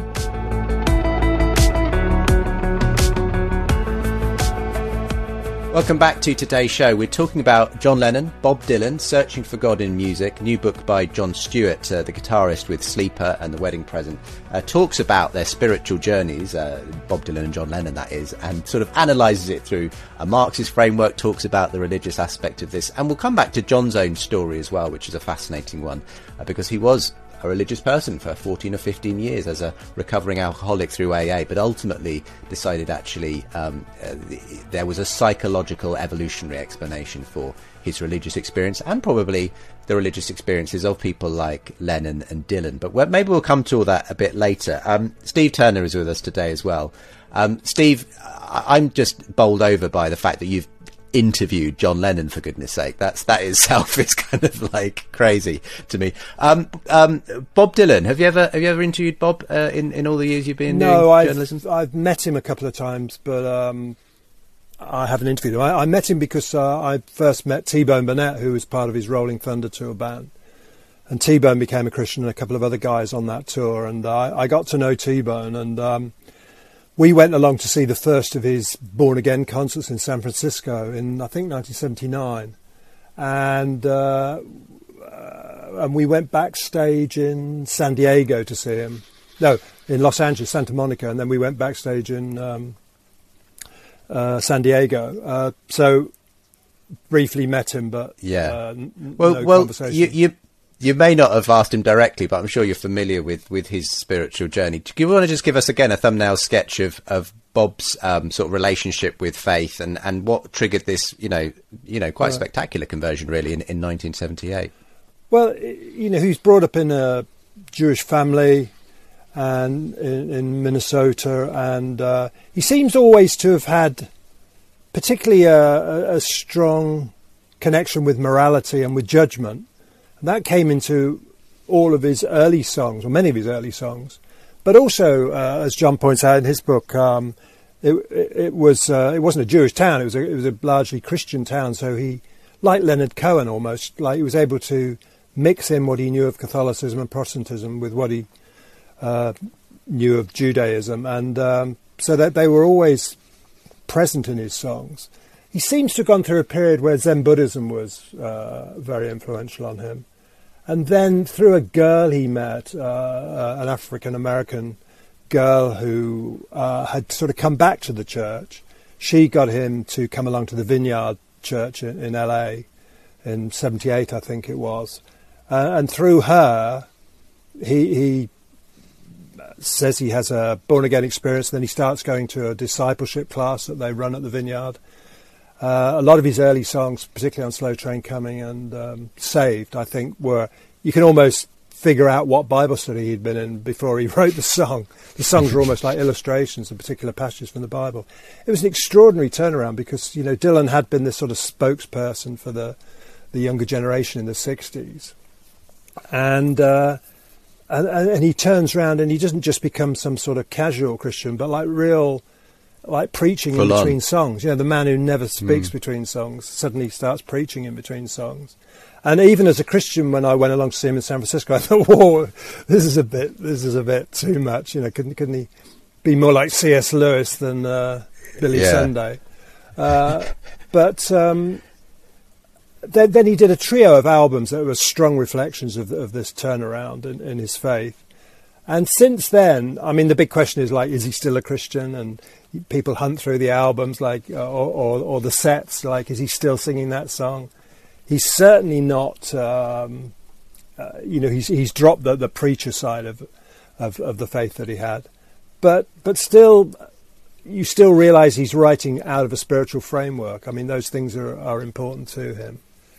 [SPEAKER 5] Welcome back to today's show. We're talking about John Lennon, Bob Dylan, Searching for God in Music, new book by Jon Stewart, uh, the guitarist with Sleeper and The Wedding Present, uh, talks about their spiritual journeys, uh, Bob Dylan and John Lennon that is, and sort of analyses it through a Marxist framework, talks about the religious aspect of this, and we'll come back to John's own story as well, which is a fascinating one, uh, because he was a religious person for fourteen or fifteen years as a recovering alcoholic through A A, but ultimately decided actually um, uh, there was a psychological evolutionary explanation for his religious experience and probably the religious experiences of people like Lennon and Dylan. But maybe we'll come to all that a bit later. Um, Steve Turner is with us today as well. Um, Steve, I'm just bowled over by the fact that you've interviewed John Lennon, for goodness sake. That's that itself is kind of like crazy to me. Um, um, Bob Dylan, have you ever have you ever interviewed Bob uh, in in all the years you've been
[SPEAKER 3] no,
[SPEAKER 5] doing
[SPEAKER 3] I've,
[SPEAKER 5] journalism?
[SPEAKER 3] I've met him a couple of times, but um, I haven't interviewed him. I, I met him because uh, I first met T-Bone Burnett, who was part of his Rolling Thunder tour band, and T-Bone became a Christian and a couple of other guys on that tour, and I, I got to know T-Bone, and um, we went along to see the first of his Born Again concerts in San Francisco in, I think, nineteen seventy-nine. And, uh, uh, and we went backstage in San Diego to see him. No, in Los Angeles, Santa Monica. And then we went backstage in um, uh, San Diego. Uh, so briefly met him, but
[SPEAKER 5] yeah.
[SPEAKER 3] uh, n-
[SPEAKER 5] well,
[SPEAKER 3] no
[SPEAKER 5] well,
[SPEAKER 3] conversation.
[SPEAKER 5] You, you, You may not have asked him directly, but I'm sure you're familiar with, with his spiritual journey. Do you want to just give us, again, a thumbnail sketch of, of Bob's um, sort of relationship with faith and, and what triggered this, you know, you know, quite
[SPEAKER 3] right.
[SPEAKER 5] spectacular conversion, really, in, in nineteen seventy-eight?
[SPEAKER 3] Well, you know, he was brought up in a Jewish family and in, in Minnesota, and uh, he seems always to have had particularly a, a, a strong connection with morality and with judgment. That came into all of his early songs, or many of his early songs. But also, uh, as John points out in his book, um, it, it, it was uh, it wasn't a Jewish town; it was a, it was a largely Christian town. So he, like Leonard Cohen, almost like he was able to mix in what he knew of Catholicism and Protestantism with what he uh, knew of Judaism, and um, so that they were always present in his songs. He seems to have gone through a period where Zen Buddhism was uh, very influential on him. And then through a girl he met, uh, uh, an African-American girl who uh, had sort of come back to the church, she got him to come along to the Vineyard Church in, in L A in seventy-eight, I think it was. Uh, and through her, he, he says he has a born-again experience. Then he starts going to a discipleship class that they run at the Vineyard. Uh, a lot of his early songs, particularly on Slow Train Coming and um, Saved, I think were, you can almost figure out what Bible study he'd been in before he wrote the song. The songs were almost like illustrations of particular passages from the Bible. It was an extraordinary turnaround because, you know, Dylan had been this sort of spokesperson for the, the younger generation in the sixties. And, uh, and, and he turns around and he doesn't just become some sort of casual Christian, but like real... like preaching Full in between on. songs. You know, the man who never speaks mm. between songs suddenly starts preaching in between songs. And even as a Christian, when I went along to see him in San Francisco, I thought, whoa, this is a bit, this is a bit too much. You know, couldn't, couldn't he be more like C S Lewis than uh, Billy yeah. Sunday? Uh, but um, then, then he did a trio of albums that were strong reflections of, of this turnaround in, in his faith. And since then, I mean, the big question is, like, is he still a Christian? And people hunt through the albums, like, or, or, or the sets, like, is he still singing that song? He's certainly not, um, uh, you know, he's he's dropped the, the preacher side of, of of the faith that he had. But but still, you still realise he's writing out of a spiritual framework. I mean, those things are, are important to him.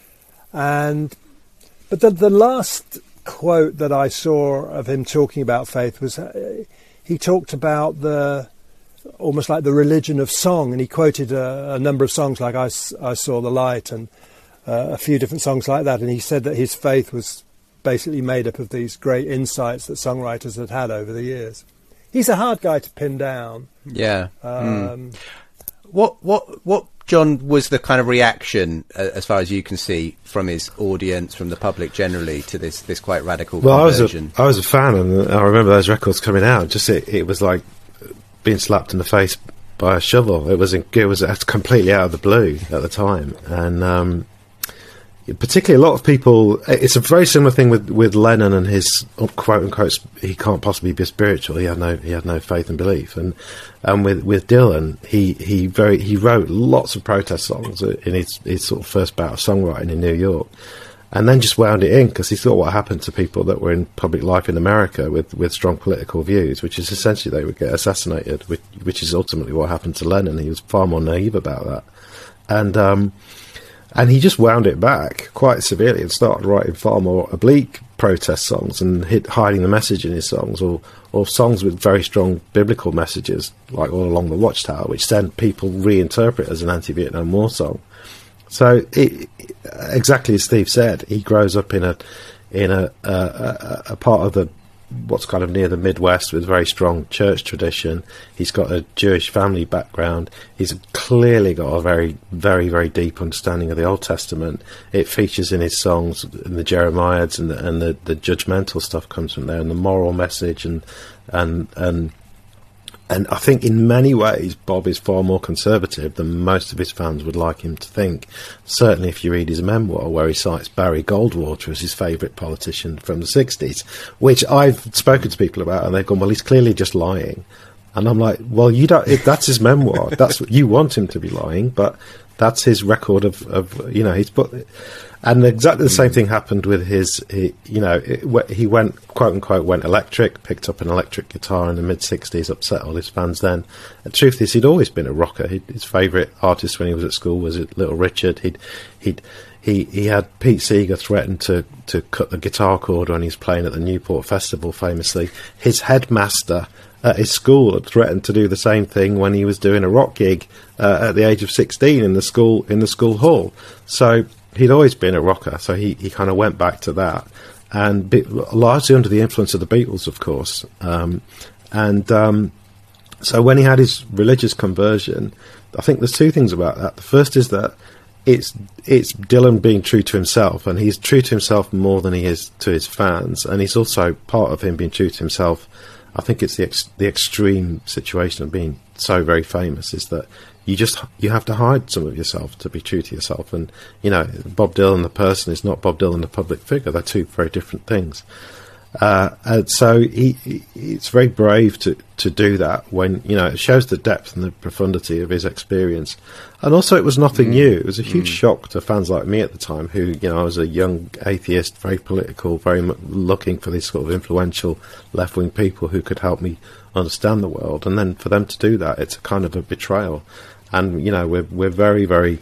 [SPEAKER 3] And but the the last quote that I saw of him talking about faith was uh, he talked about the almost like the religion of song, and he quoted a, a number of songs like I, I Saw the Light and uh, a few different songs like that, and he said that his faith was basically made up of these great insights that songwriters had had over the years. He's a hard guy to pin down.
[SPEAKER 5] Yeah.
[SPEAKER 3] Um,
[SPEAKER 5] mm. What what what John, was the kind of reaction, uh, as far as you can see, from his audience, from the public generally, to this this quite radical
[SPEAKER 2] well,
[SPEAKER 5] conversion?
[SPEAKER 2] I was a, I was a fan, and I remember those records coming out. Just it, it was like being slapped in the face by a shovel. It was it was completely out of the blue at the time, and um, particularly a lot of people. It's a very similar thing with, with Lennon and his quote unquote. He can't possibly be spiritual. He had no he had no faith and belief, and and with with Dylan, he he very he wrote lots of protest songs in his his sort of first bout of songwriting in New York, and then just wound it in because he thought what happened to people that were in public life in America with with strong political views, which is essentially they would get assassinated, which, which is ultimately what happened to Lennon. He was far more naive about that, and. um And he just wound it back quite severely and started writing far more oblique protest songs and hid, hiding the message in his songs, or, or songs with very strong biblical messages, like All Along the Watchtower, which then people reinterpret as an anti-Vietnam War song. So, it, exactly as Steve said, he grows up in a in a, a, a, a part of the what's kind of near the Midwest with very strong church tradition. He's got a Jewish family background. He's clearly got a very, very, very deep understanding of the Old Testament. It features in his songs, in the Jeremiads, and the, and the, the judgmental stuff comes from there, and the moral message, and and and and I think in many ways Bob is far more conservative than most of his fans would like him to think. Certainly if you read his memoir, where he cites Barry Goldwater as his favourite politician from the sixties, which I've spoken to people about, and they've gone, well, he's clearly just lying. And I'm like, well, you don't. If that's his memoir, that's what you want him to be lying, but that's his record of, of you know, he's put. And exactly the same thing happened with his, he, you know, it, he went, quote unquote, went electric, picked up an electric guitar in the mid sixties, upset all his fans then. The truth is, he'd always been a rocker. He'd, his favourite artist when he was at school was Little Richard. He'd, he'd, he, he had Pete Seeger threaten to, to cut the guitar cord when he was playing at the Newport Festival, famously. His headmaster at his school had threatened to do the same thing when he was doing a rock gig uh, at the age of sixteen in the school, in the school hall. So, he'd always been a rocker, so he, he kind of went back to that, and be, largely under the influence of the Beatles, of course. Um, and um, so when he had his religious conversion, I think there's two things about that. The first is that it's it's Dylan being true to himself, and he's true to himself more than he is to his fans, and he's also part of him being true to himself. I think it's the ex- the extreme situation of being so very famous is that you just you have to hide some of yourself to be true to yourself, and you know, Bob Dylan the person is not Bob Dylan the public figure. They're two very different things. Uh, and so he, he, it's very brave to, to do that when, you know, it shows the depth and the profundity of his experience. And also it was nothing mm. new. It was a huge mm. shock to fans like me at the time who, you know, I was a young atheist, very political, very m- looking for these sort of influential left-wing people who could help me understand the world. And then for them to do that, it's a kind of a betrayal. And, you know, we're, we're very, very...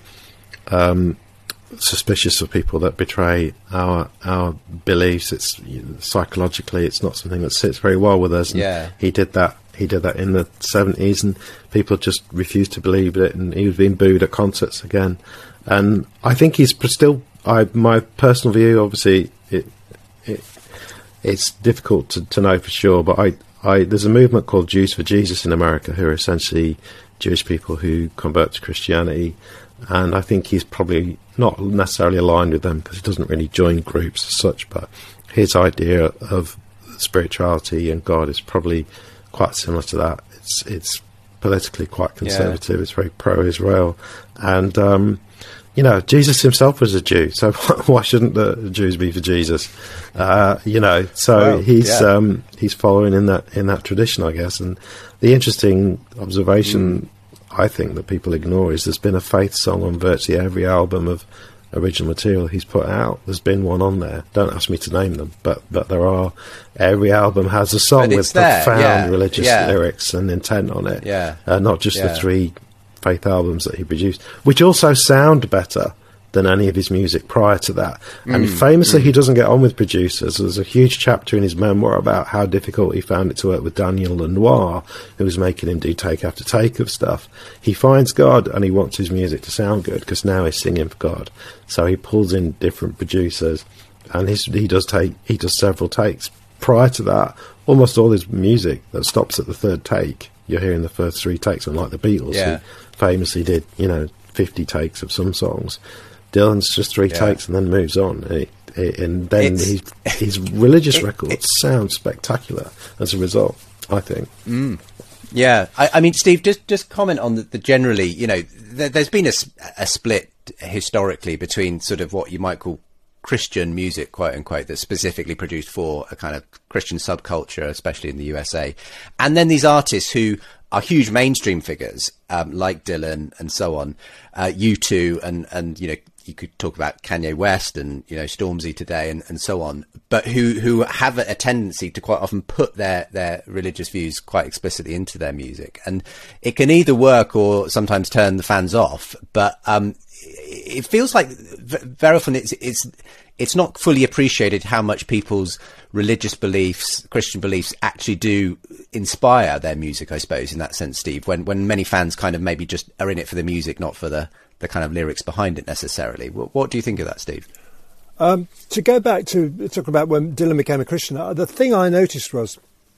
[SPEAKER 2] Um, suspicious of people that betray our our beliefs. It's psychologically, it's not something that sits very well with us. And
[SPEAKER 5] yeah,
[SPEAKER 2] he did that. He did that in the seventies, and people just refused to believe it. And he was being booed at concerts again. And I think he's still. I my personal view, obviously, it it it's difficult to, to know for sure. But I I there's a movement called Jews for Jesus in America, who are essentially Jewish people who convert to Christianity. And I think he's probably not necessarily aligned with them because he doesn't really join groups as such, but his idea of spirituality and God is probably quite similar to that. It's it's politically quite conservative. Yeah. It's very pro-Israel. And, um, you know, Jesus himself was a Jew, so why shouldn't the Jews be for Jesus? Uh, you know, so well, he's yeah. um, he's following in that in that tradition, I guess. And the interesting observation... Mm. I think that people ignore is there's been a faith song on virtually every album of original material he's put out. There's been one on there. Don't ask me to name them, but but there are. Every album has a song with
[SPEAKER 5] there.
[SPEAKER 2] profound
[SPEAKER 5] yeah.
[SPEAKER 2] religious
[SPEAKER 5] yeah.
[SPEAKER 2] lyrics and intent on it.
[SPEAKER 5] Yeah,
[SPEAKER 2] uh, not just
[SPEAKER 5] yeah.
[SPEAKER 2] the three faith albums that he produced, which also sound better than any of his music prior to that. And
[SPEAKER 5] mm,
[SPEAKER 2] famously,
[SPEAKER 5] mm.
[SPEAKER 2] he doesn't get on with producers. There's a huge chapter in his memoir about how difficult he found it to work with Daniel Lanois, who was making him do take after take of stuff. He finds God, and he wants his music to sound good, because now he's singing for God. So he pulls in different producers, and his, he does take he does several takes. Prior to that, almost all his music that stops at the third take, you're hearing the first three takes, unlike the Beatles,
[SPEAKER 5] yeah.
[SPEAKER 2] who famously did, you know, fifty takes of some songs. Dylan's just three yeah. takes and then moves on. And, it, it, and then his, his religious it, records it, sound spectacular as a result, I think.
[SPEAKER 5] Mm. Yeah. I, I mean, Steve, just, just comment on the, the generally, you know, there, there's been a, a split historically between sort of what you might call Christian music, quote unquote, that's specifically produced for a kind of Christian subculture, especially in the U S A. And then these artists who are huge mainstream figures, um, like Dylan and so on, uh, U two and, and, you know, you could talk about Kanye West and, you know, Stormzy today and, and so on, but who, who have a tendency to quite often put their, their religious views quite explicitly into their music. And it can either work or sometimes turn the fans off. But, um, it feels like very often it's, it's, it's not fully appreciated how much people's religious beliefs, Christian beliefs actually do inspire their music, I suppose, in that sense, Steve, when, when many fans kind of maybe just are in it for the music, not for the, the kind of lyrics behind it necessarily. What, what do you think of that, Steve?
[SPEAKER 3] Um, to go back to talk about when Dylan became a Christian, uh, the thing I noticed was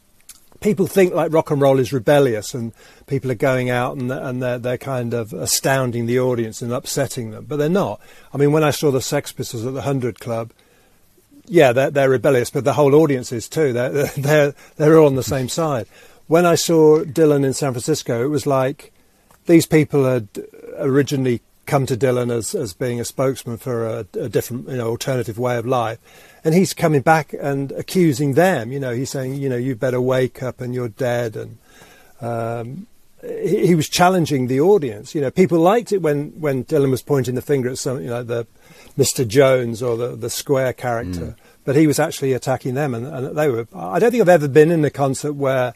[SPEAKER 3] people think like rock and roll is rebellious and people are going out and, and they're, they're kind of astounding the audience and upsetting them, but they're not. I mean, when I saw the Sex Pistols at the Hundred Club, yeah, they're, they're rebellious, but the whole audience is too. They're, they're, they're all on the same side. When I saw Dylan in San Francisco, it was like these people had originally come to Dylan as, as being a spokesman for a, a different, you know, alternative way of life. And he's coming back and accusing them, you know, he's saying, you know, you better wake up and you're dead. And um, he, he was challenging the audience. You know, people liked it when, when Dylan was pointing the finger at some, you know, the Mister Jones or the, the Square character. Mm. But he was actually attacking them. And, and they were, I don't think I've ever been in a concert where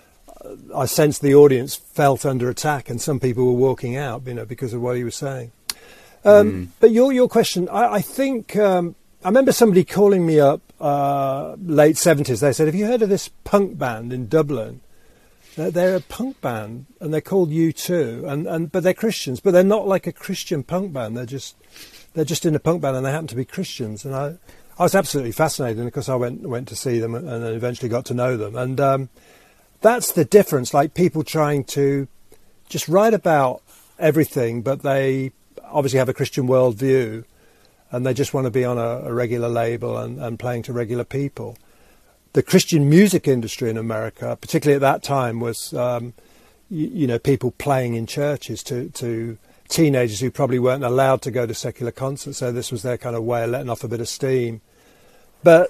[SPEAKER 3] I sensed the audience felt under attack and some people were walking out, you know, because of what he was saying. Um, mm. But your your question, I, I think, um, I remember somebody calling me up uh, late seventies. They said, have you heard of this punk band in Dublin? They're, they're a punk band and they're called U two, and, and but they're Christians, but they're not like a Christian punk band. They're just they're just in a punk band and they happen to be Christians. And I, I was absolutely fascinated because I went went to see them and eventually got to know them. And um, that's the difference, like people trying to just write about everything, but they, obviously have a Christian worldview, and they just want to be on a, a regular label and, and playing to regular people. The Christian music industry in America, particularly at that time, was um, you, you know people playing in churches to, to teenagers who probably weren't allowed to go to secular concerts. So this was their kind of way of letting off a bit of steam. But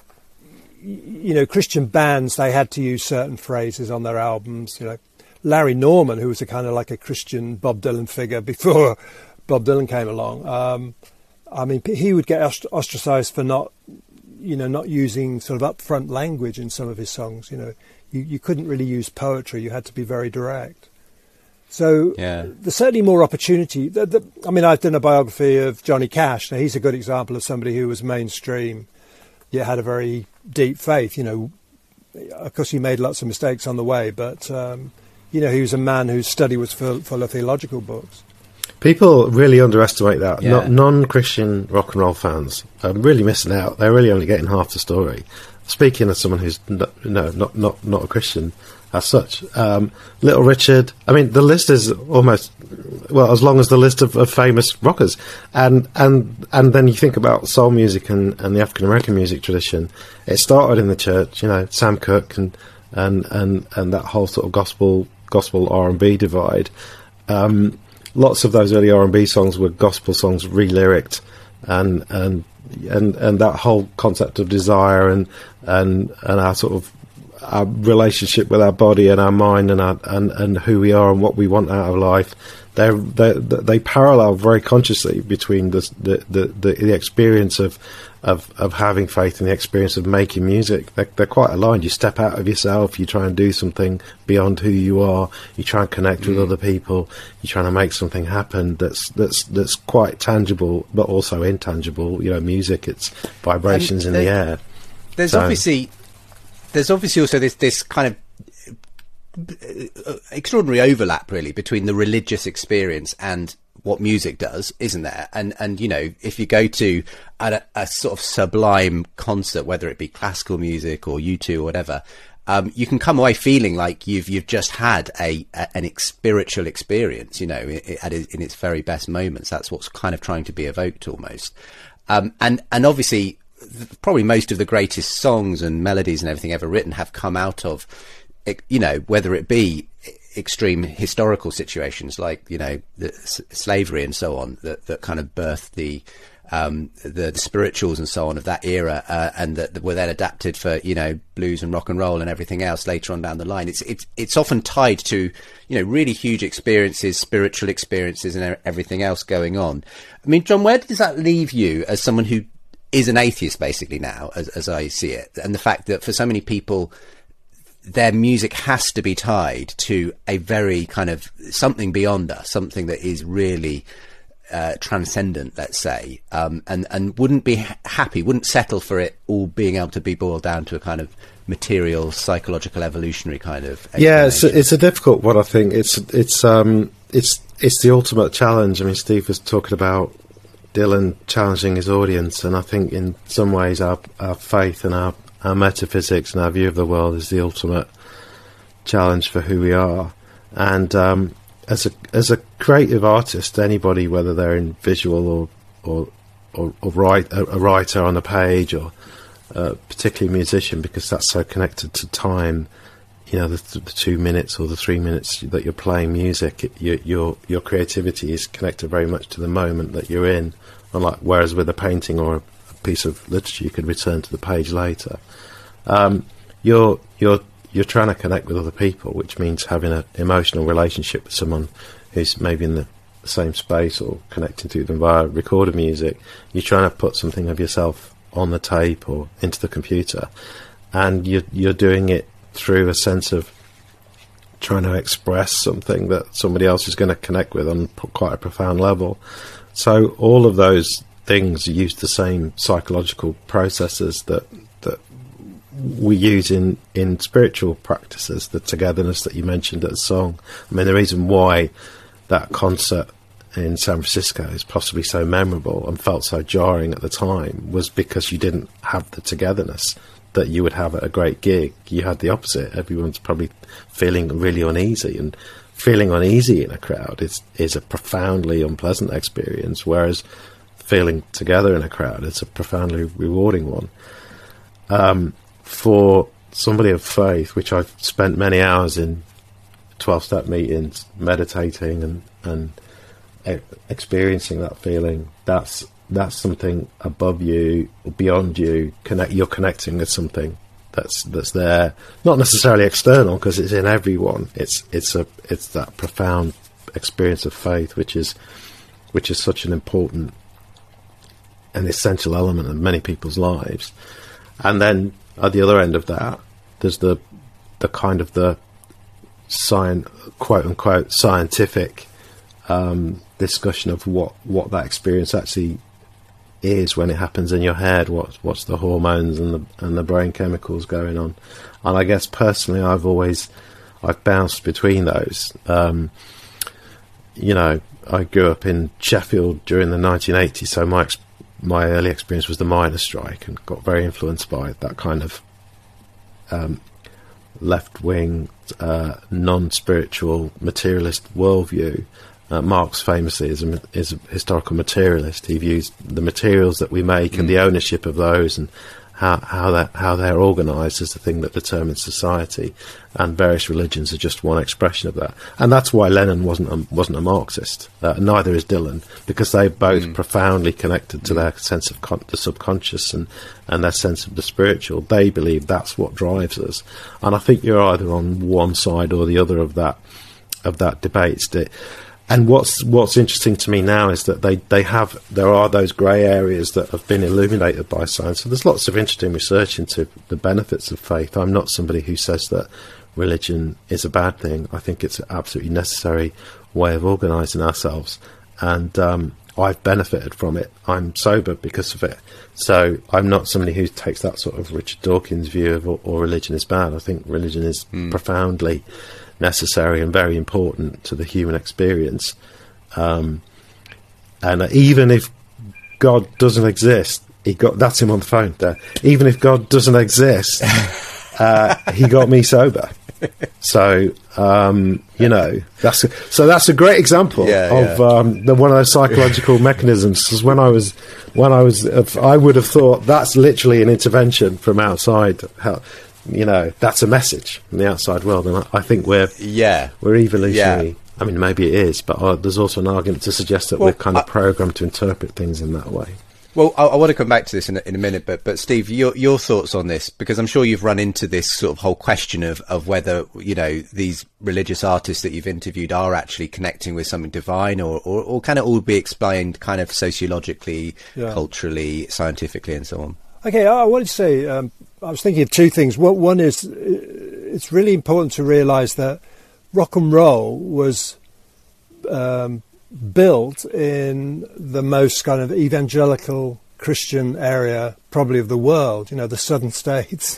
[SPEAKER 3] you know, Christian bands, they had to use certain phrases on their albums. You know, Larry Norman, who was a kind of like a Christian Bob Dylan figure before Bob Dylan came along. Um, I mean, he would get ost- ostracized for not, you know, not using sort of upfront language in some of his songs. You know, you, you couldn't really use poetry. You had to be very direct. So
[SPEAKER 5] yeah.
[SPEAKER 3] there's certainly more opportunity. The, the, I mean, I've done a biography of Johnny Cash. Now, he's a good example of somebody who was mainstream, yet had a very deep faith. You know, of course, he made lots of mistakes on the way, but, um, you know, he was a man whose study was full, full of theological books.
[SPEAKER 2] People really underestimate that.
[SPEAKER 5] Yeah.
[SPEAKER 2] No, non-Christian rock and roll fans are really missing out. They're really only getting half the story. Speaking as someone who's not, no, not, not, not a Christian as such, um, Little Richard, I mean, the list is almost, well, as long as the list of, of famous rockers. And, and, and then you think about soul music and, and the African-American music tradition. It started in the church, you know, Sam Cooke and, and, and, and that whole sort of gospel, gospel R and B divide. Um, lots of those early R and B songs were gospel songs re-lyriced, and, and, and, and that whole concept of desire and, and, and our sort of, our relationship with our body and our mind and our, and, and who we are and what we want out of life, they they they parallel very consciously between the the, the, the, the experience of, of of having faith and the experience of making music. They're, they're quite aligned. You step out of yourself, you try and do something beyond who you are, you try and connect mm. with other people, you're trying to make something happen that's that's that's quite tangible but also intangible. You know, music, it's vibrations and in the air.
[SPEAKER 5] There's so, obviously There's obviously also this, this kind of extraordinary overlap, really, between the religious experience and what music does, isn't there? And, and you know, if you go to a, a sort of sublime concert, whether it be classical music or U two or whatever, um, you can come away feeling like you've you've just had a, a an ex- spiritual experience, you know, at in its very best moments. That's what's kind of trying to be evoked almost. Um, and, and obviously, probably most of the greatest songs and melodies and everything ever written have come out of, you know, whether it be extreme historical situations like, you know, the s- slavery and so on, that, that kind of birthed the, um, the, the spirituals and so on of that era, uh, and that, that were then adapted for, you know, blues and rock and roll and everything else later on down the line. It's, it's, it's often tied to, you know, really huge experiences, spiritual experiences and everything else going on. I mean, John, where does that leave you as someone who is an atheist basically now, as, as I see it, and the fact that for so many people their music has to be tied to a very kind of something beyond us, something that is really uh, transcendent, let's say, um, and and wouldn't be happy, wouldn't settle for it all being able to be boiled down to a kind of material, psychological, evolutionary kind of
[SPEAKER 2] yeah, it's a, it's a difficult one. I think it's it's um it's it's the ultimate challenge. I mean, Steve was talking about Dylan challenging his audience, and I think in some ways our, our faith and our, our metaphysics and our view of the world is the ultimate challenge for who we are. And um, as a as a creative artist, anybody, whether they're in visual or or or, or write a, a writer on a page, or uh, particularly a musician, because that's so connected to time. You know, the, the two minutes or the three minutes that you're playing music, it, your, your your creativity is connected very much to the moment that you're in. Unlike, whereas with a painting or a, a piece of literature, you could return to the page later. Um, you're you're you're trying to connect with other people, which means having an emotional relationship with someone who's maybe in the same space or connecting to them via recorded music. You're trying to put something of yourself on the tape or into the computer, and you're you're doing it through a sense of trying to express something that somebody else is going to connect with on quite a profound level. So all of those things use the same psychological processes that that we use in, in spiritual practices, the togetherness that you mentioned at the song. I mean, the reason why that concert in San Francisco is possibly so memorable and felt so jarring at the time was because you didn't have the togetherness. that you would have at a great gig. You had the opposite. Everyone's probably feeling really uneasy, and feeling uneasy in a crowd is is a profoundly unpleasant experience, whereas feeling together in a crowd is a profoundly rewarding one. Um, for somebody of faith, which I've spent many hours in twelve-step meetings, meditating and, and e- experiencing that feeling, that's that's something above you, or beyond you. Connect, you're connecting with something that's that's there, not necessarily external, because it's in everyone. It's it's a it's that profound experience of faith, which is which is such an important and essential element of many people's lives. And then at the other end of that, there's the the kind of the science, quote unquote, scientific um, discussion of what, what that experience actually is when it happens in your head. What what's the hormones and the and the brain chemicals going on? And I guess personally, I've always I've bounced between those. Um, you know, I grew up in Sheffield during the nineteen eighties, so my ex- my early experience was the miners' strike, and got very influenced by that kind of um, left-wing, uh, non-spiritual, materialist worldview. Uh, Marx famously is a, is a historical materialist. He views the materials that we make mm. and the ownership of those, and how how that how they're organised as the thing that determines society. And various religions are just one expression of that. And that's why Lenin wasn't a, wasn't a Marxist. Uh, neither is Dylan, because they both mm. profoundly connected to mm. their sense of con- the subconscious and, and their sense of the spiritual. They believe that's what drives us. And I think you're either on one side or the other of that of that debate. And what's what's interesting to me now is that they, they have there are those grey areas that have been illuminated by science. So there's lots of interesting research into the benefits of faith. I'm not somebody who says that religion is a bad thing. I think it's an absolutely necessary way of organising ourselves, and um, I've benefited from it. I'm sober because of it. So I'm not somebody who takes that sort of Richard Dawkins view of or, or religion is bad. I think religion is mm. profoundly necessary and very important to the human experience. Um, and uh, even if God doesn't exist, he got that's him on the phone there. Even if God doesn't exist, uh, he got me sober. So um, you know, that's a, so that's a great example
[SPEAKER 5] yeah,
[SPEAKER 2] of
[SPEAKER 5] yeah.
[SPEAKER 2] Um, the, one of those psychological mechanisms. Because when I was when I was, uh, I would have thought that's literally an intervention from outside. How, you know, that's a message from the outside world, and I, I think we're
[SPEAKER 5] yeah
[SPEAKER 2] we're evolutionary.
[SPEAKER 5] Yeah.
[SPEAKER 2] I mean, maybe it is, but uh, there's also an argument to suggest that
[SPEAKER 5] well,
[SPEAKER 2] we're kind of
[SPEAKER 5] I,
[SPEAKER 2] programmed to interpret things in that way.
[SPEAKER 5] Well, I, I want to come back to this in a, in a minute, but but Steve, your your thoughts on this, because I'm sure you've run into this sort of whole question of, of whether, you know, these religious artists that you've interviewed are actually connecting with something divine, or, or, or can it all be explained kind of sociologically, yeah. culturally, scientifically, and so on?
[SPEAKER 3] Okay, I wanted to say, um, I was thinking of two things. One is, it's really important to realise that rock and roll was um, built in the most kind of evangelical Christian area, probably of the world, you know, the southern states.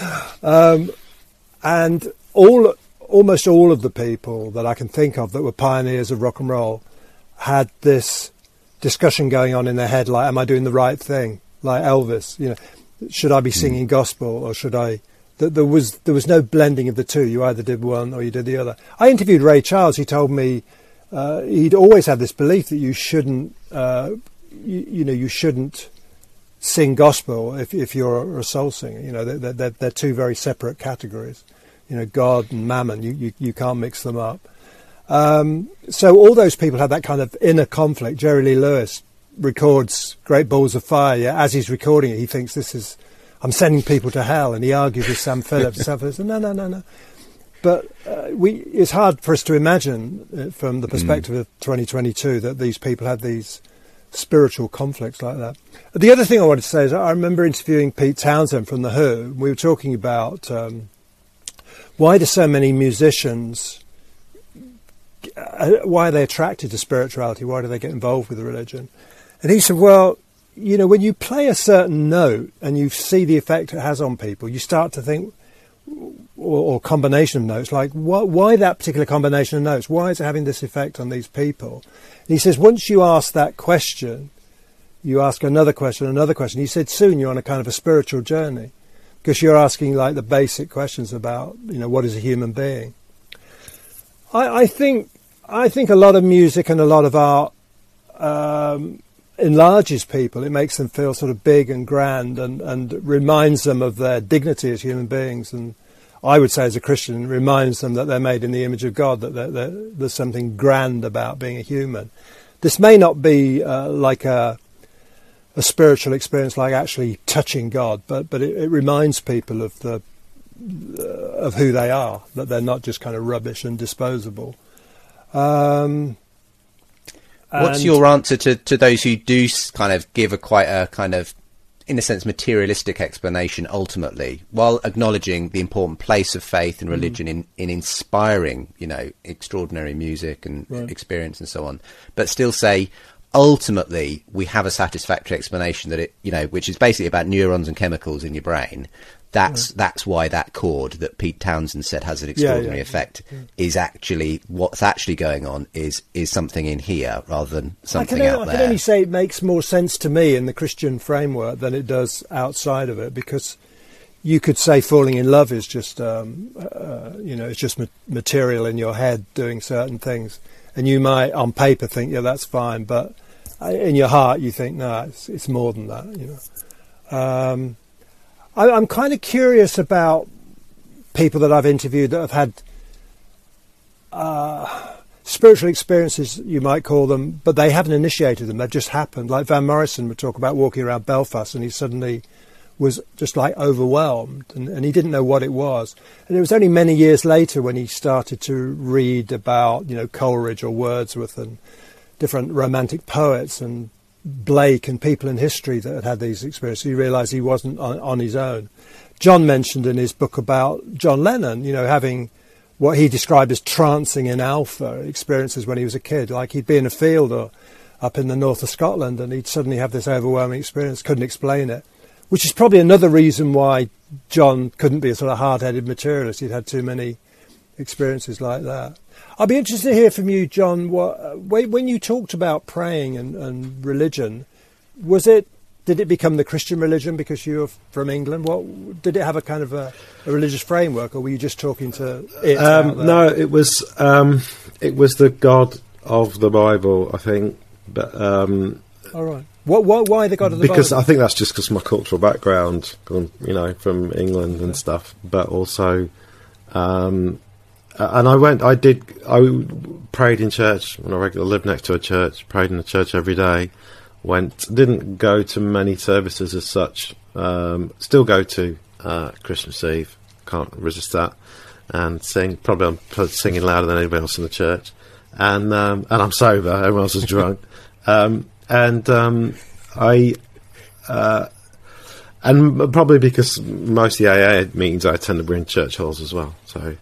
[SPEAKER 3] um, and all, almost all of the people that I can think of that were pioneers of rock and roll had this discussion going on in their head, like, am I doing the right thing? Like Elvis, you know, should I be singing mm. gospel, or should I... Th- there was there was no blending of the two. You either did one or you did the other. I interviewed Ray Charles. He told me uh, he'd always had this belief that you shouldn't, uh, you, you know, you shouldn't sing gospel if if you're a soul singer. You know, they're, they're, they're two very separate categories. You know, God and mammon, you, you, you can't mix them up. Um, so all those people had that kind of inner conflict. Jerry Lee Lewis records Great Balls of Fire. Yeah, as he's recording it, he thinks this is, I'm sending people to hell, and he argues with Sam Phillips. Sam Phillips said, no, no, no, no. But uh, we, it's hard for us to imagine uh, from the perspective mm. of twenty twenty-two that these people had these spiritual conflicts like that. The other thing I wanted to say is I remember interviewing Pete Townsend from The Who. We were talking about um, why do so many musicians, uh, why are they attracted to spirituality? Why do they get involved with religion? And he said, well, you know, when you play a certain note and you see the effect it has on people, you start to think, or, or combination of notes, like, wh- why that particular combination of notes? Why is it having this effect on these people? And he says, once you ask that question, you ask another question, another question. He said, soon you're on a kind of a spiritual journey, because you're asking like the basic questions about, you know, what is a human being. I, I think I think a lot of music and a lot of art um, enlarges people. It makes them feel sort of big and grand, and, and reminds them of their dignity as human beings. And I would say, as a Christian, reminds them that they're made in the image of God, that they're, they're, there's something grand about being a human. This may not be uh, like a, a spiritual experience, like actually touching God, but but it, it reminds people of the uh, of who they are, that they're not just kind of rubbish and disposable. Um,
[SPEAKER 5] What's
[SPEAKER 3] and
[SPEAKER 5] your answer to, to those who do kind of give a quite a kind of, in a sense, materialistic explanation ultimately, while acknowledging the important place of faith and religion mm. in, in inspiring, you know, extraordinary music and right. experience and so on, but still say, ultimately, we have a satisfactory explanation that it, you know, which is basically about neurons and chemicals in your brain. That's yeah. that's why that chord that Pete Townsend said has an extraordinary yeah, yeah, effect yeah, yeah. is actually what's actually going on is is something in here rather than something
[SPEAKER 3] I can,
[SPEAKER 5] out
[SPEAKER 3] I
[SPEAKER 5] there.
[SPEAKER 3] I can only say it makes more sense to me in the Christian framework than it does outside of it, because you could say falling in love is just um, uh, you know, it's just ma- material in your head doing certain things, and you might on paper think yeah that's fine, but in your heart you think no, it's, it's more than that, you know. Um, I'm kind of curious about people that I've interviewed that have had uh, spiritual experiences, you might call them, but they haven't initiated them. They've just happened. Like Van Morrison would talk about walking around Belfast and he suddenly was just like overwhelmed and, and he didn't know what it was. And it was only many years later when he started to read about, you know, Coleridge or Wordsworth and different romantic poets and Blake and people in history that had had these experiences. He realised he wasn't on, on his own. John mentioned in his book about John Lennon, you know, having what he described as trancing in alpha experiences when he was a kid. Like he'd be in a field or up in the north of Scotland and he'd suddenly have this overwhelming experience, couldn't explain it, which is probably another reason why John couldn't be a sort of hard-headed materialist. He'd had too many experiences like that. I'd be interested to hear from you, John. What, when you talked about praying and, and religion, was it? Did it become the Christian religion because you're from England? What did it have a kind of a, a religious framework, or were you just talking to it?
[SPEAKER 2] Um, no, it was um, it was the God of the Bible, I think. But um,
[SPEAKER 3] all right, what, what, why the God of the
[SPEAKER 2] because
[SPEAKER 3] Bible?
[SPEAKER 2] Because I think that's just because my cultural background, you know, from England and stuff, but also. Um, And I went, I did, I prayed in church when I regularly lived next to a church, prayed in the church every day, went, didn't go to many services as such, um, still go to uh, Christmas Eve, can't resist that, and sing, probably I'm singing louder than anybody else in the church, and um, and I'm sober, everyone else is drunk, um, and um, I, uh, and probably because most of the A A meetings I attended were in church halls as well, so...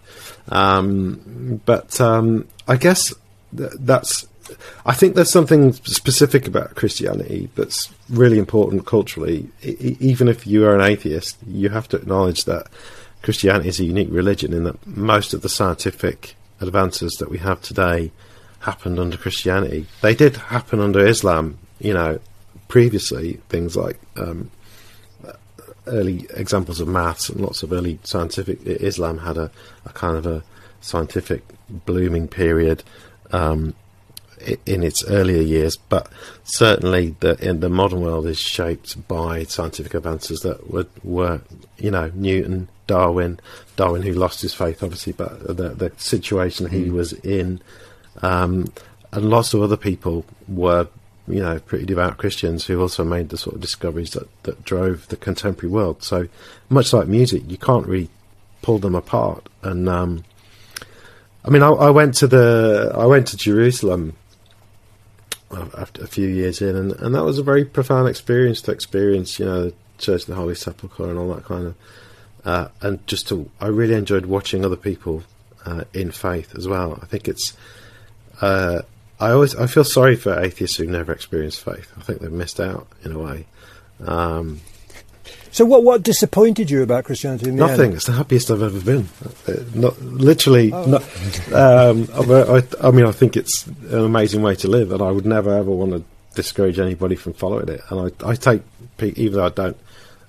[SPEAKER 2] Um, but um, I guess th- that's. I think there's something specific about Christianity that's really important culturally. I- even if you are an atheist, you have to acknowledge that Christianity is a unique religion in that most of the scientific advances that we have today happened under Christianity. They did happen under Islam, you know, previously. Things like um, early examples of maths and lots of early scientific. Islam had a, a kind of a scientific blooming period um, in its earlier years, but certainly the in the modern world is shaped by scientific advances that were, were you know, Newton, Darwin, Darwin who lost his faith obviously, but the, the situation he was in, um, and lots of other people were, you know, pretty devout Christians who also made the sort of discoveries that, that drove the contemporary world. So much like music, you can't really pull them apart. And um, I mean, I, I went to the I went to Jerusalem after a few years in, and, and that was a very profound experience to experience, you know, the Church of the Holy Sepulchre and all that kind of, uh, and just to I really enjoyed watching other people uh, in faith as well. I think it's. Uh, I always I feel sorry for atheists who never experienced faith. I think they've missed out in a way. Um,
[SPEAKER 3] so what what disappointed you about Christianity in the
[SPEAKER 2] nothing.
[SPEAKER 3] end?
[SPEAKER 2] It's the happiest I've ever been. Uh, not literally.
[SPEAKER 3] Oh.
[SPEAKER 2] Not, um, I, I mean, I think it's an amazing way to live, and I would never ever want to discourage anybody from following it. And I, I take, even though I don't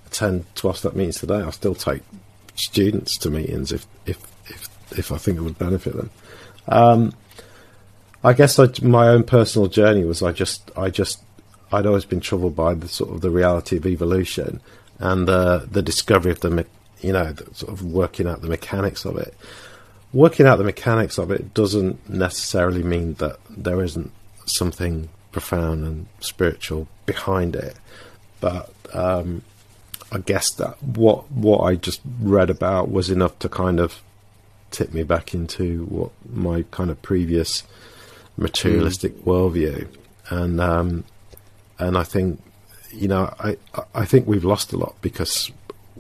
[SPEAKER 2] attend twelve-step meetings today. I still take students to meetings if if if, if I think it would benefit them. Um, I guess I, my own personal journey was I just I just I'd always been troubled by the sort of the reality of evolution and uh, the discovery of the me- you know the, sort of working out the mechanics of it. Working out the mechanics of it doesn't necessarily mean that there isn't something profound and spiritual behind it, but um, I guess that what what I just read about was enough to kind of tip me back into what my kind of previous materialistic mm. worldview, and um, and I think you know I I think we've lost a lot because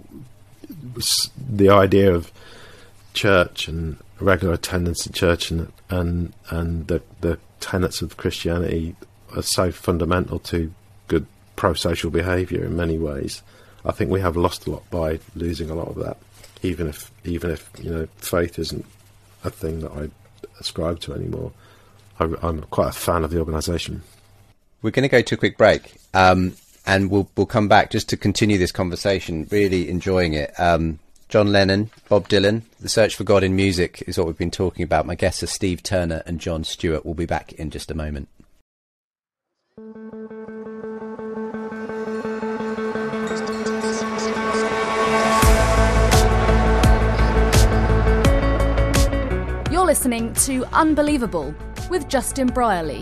[SPEAKER 2] the idea of church and regular attendance at church and and and the the tenets of Christianity are so fundamental to good pro-social behaviour in many ways. I think we have lost a lot by losing a lot of that, even if even if you know faith isn't a thing that I ascribe to anymore. I, I'm quite a fan of the organisation.
[SPEAKER 5] We're going to go to a quick break, um, and we'll we'll come back just to continue this conversation. Really enjoying it. Um, John Lennon, Bob Dylan, the search for God in music is what we've been talking about. My guests are Steve Turner and John Stewart. We'll be back in just a moment.
[SPEAKER 4] You're listening to Unbelievable with Justin Brierley.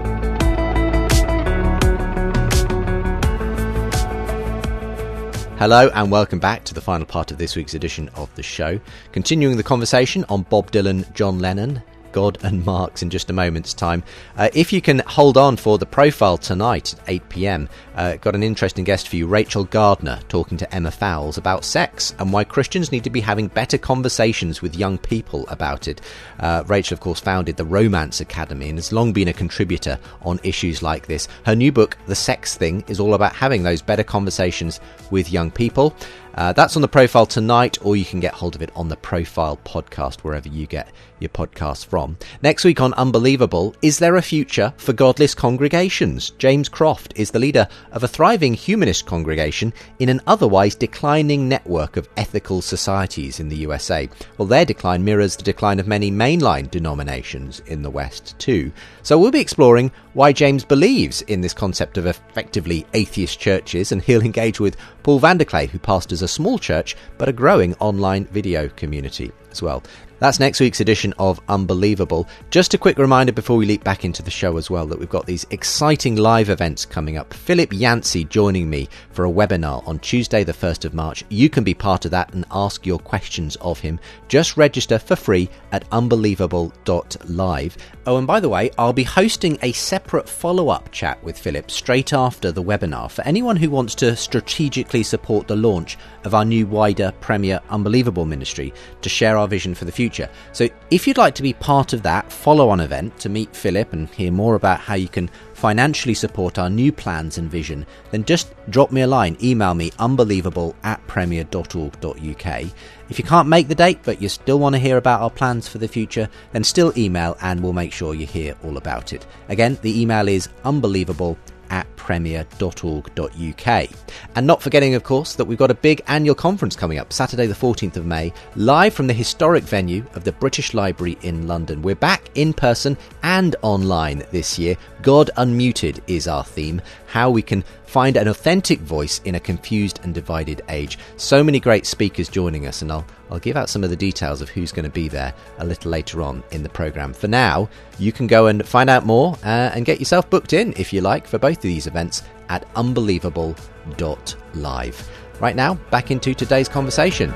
[SPEAKER 5] Hello and welcome back to the final part of this week's edition of the show. Continuing the conversation on Bob Dylan, John Lennon, God and Marx in just a moment's time. Uh, if you can hold on for the profile tonight at eight p.m, uh, got an interesting guest for you, Rachel Gardner, talking to Emma Fowles about sex and why Christians need to be having better conversations with young people about it. Uh, Rachel, of course, founded the Romance Academy and has long been a contributor on issues like this. Her new book, The Sex Thing, is all about having those better conversations with young people. Uh, that's on the profile tonight, or you can get hold of it on the Profile podcast, wherever you get your podcasts from. Next week on Unbelievable, is there a future for godless congregations? James Croft is the leader of a thriving humanist congregation in an otherwise declining network of ethical societies in the U S A. Well, their decline mirrors the decline of many mainline denominations in the West too. So we'll be exploring why James believes in this concept of effectively atheist churches, and he'll engage with Paul van der Clay, who pastors a small church but a growing online video community as well. That's next week's edition of Unbelievable. Just a quick reminder before we leap back into the show as well that we've got these exciting live events coming up. Philip Yancey joining me for a webinar on Tuesday the first of March. You can be part of that and ask your questions of him. Just register for free at unbelievable dot live. Oh, and by the way, I'll be hosting a separate follow-up chat with Philip straight after the webinar for anyone who wants to strategically support the launch of our new wider Premier Unbelievable ministry to share our vision for the future. So if you'd like to be part of that follow-on event to meet Philip and hear more about how you can financially support our new plans and vision, then just drop me a line, email me unbelievable at premier dot org dot uk. If you can't make the date but you still want to hear about our plans for the future, then still email and we'll make sure you hear all about it. Again, the email is unbelievable at premier dot org dot uk. And not forgetting, of course, that we've got a big annual conference coming up Saturday the fourteenth of May, live from the historic venue of the British Library in London. We're back in person and online this year. God Unmuted is our theme, how we can find an authentic voice in a confused and divided age. So many great speakers joining us, and I'll I'll give out some of the details of who's going to be there a little later on in the programme. For now, you can go and find out more uh, and get yourself booked in, if you like, for both of these events at unbelievable dot live. Right now, back into today's conversation.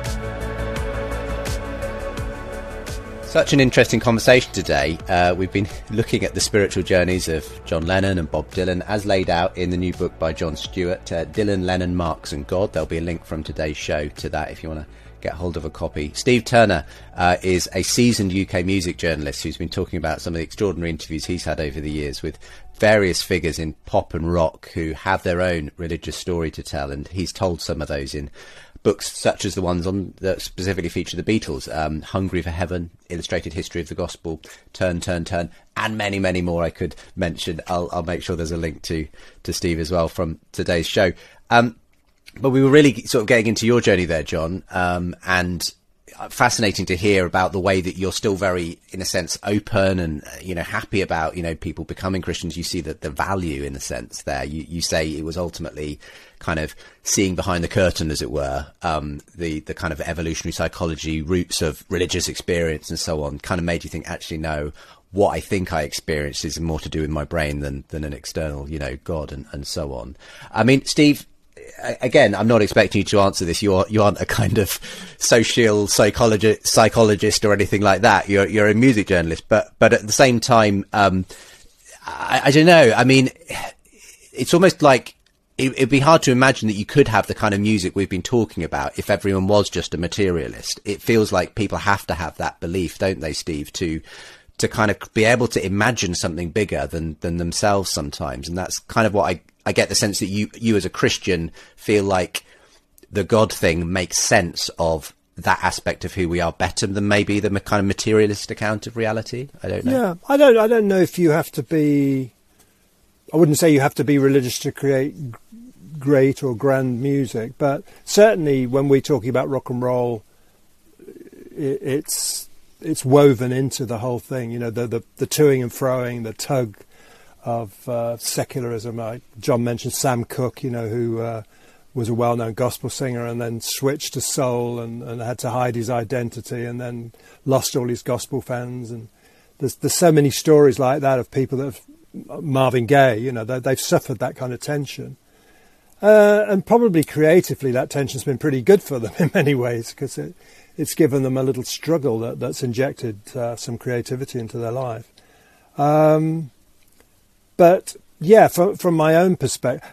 [SPEAKER 5] Such an interesting conversation today. Uh, we've been looking at the spiritual journeys of John Lennon and Bob Dylan as laid out in the new book by John Stewart, uh, Dylan, Lennon, Marx and God. There'll be a link from today's show to that if you want to get hold of a copy. Steve Turner uh, is a seasoned U K music journalist who's been talking about some of the extraordinary interviews he's had over the years with various figures in pop and rock who have their own religious story to tell, and he's told some of those in books such as the ones on that specifically feature the Beatles, um, Hungry for Heaven, Illustrated History of the Gospel, Turn, Turn, Turn, and many, many more I could mention. I'll, I'll make sure there's a link to, to Steve as well from today's show. Um, but we were really sort of getting into your journey there, John, um, and fascinating to hear about the way that you're still very, in a sense, open and, you know, happy about, you know, people becoming Christians. You see that the value, in a sense, there. You, you say it was ultimately kind of seeing behind the curtain, as it were, um, the, the kind of evolutionary psychology roots of religious experience and so on kind of made you think, actually, no, what I think I experienced is more to do with my brain than, than an external, you know, God and, and so on. I mean, Steve, again, I'm not expecting you to answer this. You are, you aren't a kind of social psychologist, psychologist or anything like that. You're, you're a music journalist, but, but at the same time, um, I, I don't know. I mean, it's almost like it, it'd be hard to imagine that you could have the kind of music we've been talking about if everyone was just a materialist. It feels like people have to have that belief, don't they, Steve, to, to kind of be able to imagine something bigger than, than themselves sometimes. And that's kind of what I, I get the sense that you, you as a Christian feel like the God thing makes sense of that aspect of who we are better than maybe the kind of materialist account of reality. I don't know.
[SPEAKER 3] Yeah, I don't, I don't know if you have to be, I wouldn't say you have to be religious to create great or grand music, but certainly when we're talking about rock and roll, it, it's, it's woven into the whole thing, you know, the, the, the toing and froing, the tug of uh, secularism. Like John mentioned Sam Cooke, you know, who uh, was a well-known gospel singer and then switched to soul and, and had to hide his identity and then lost all his gospel fans. And there's, there's so many stories like that of people that have, Marvin Gaye, you know, they, they've suffered that kind of tension. Uh, and probably creatively that tension's been pretty good for them in many ways, because it, it's given them a little struggle that, that's injected uh, some creativity into their life. Um, But, yeah, from, from my own perspective,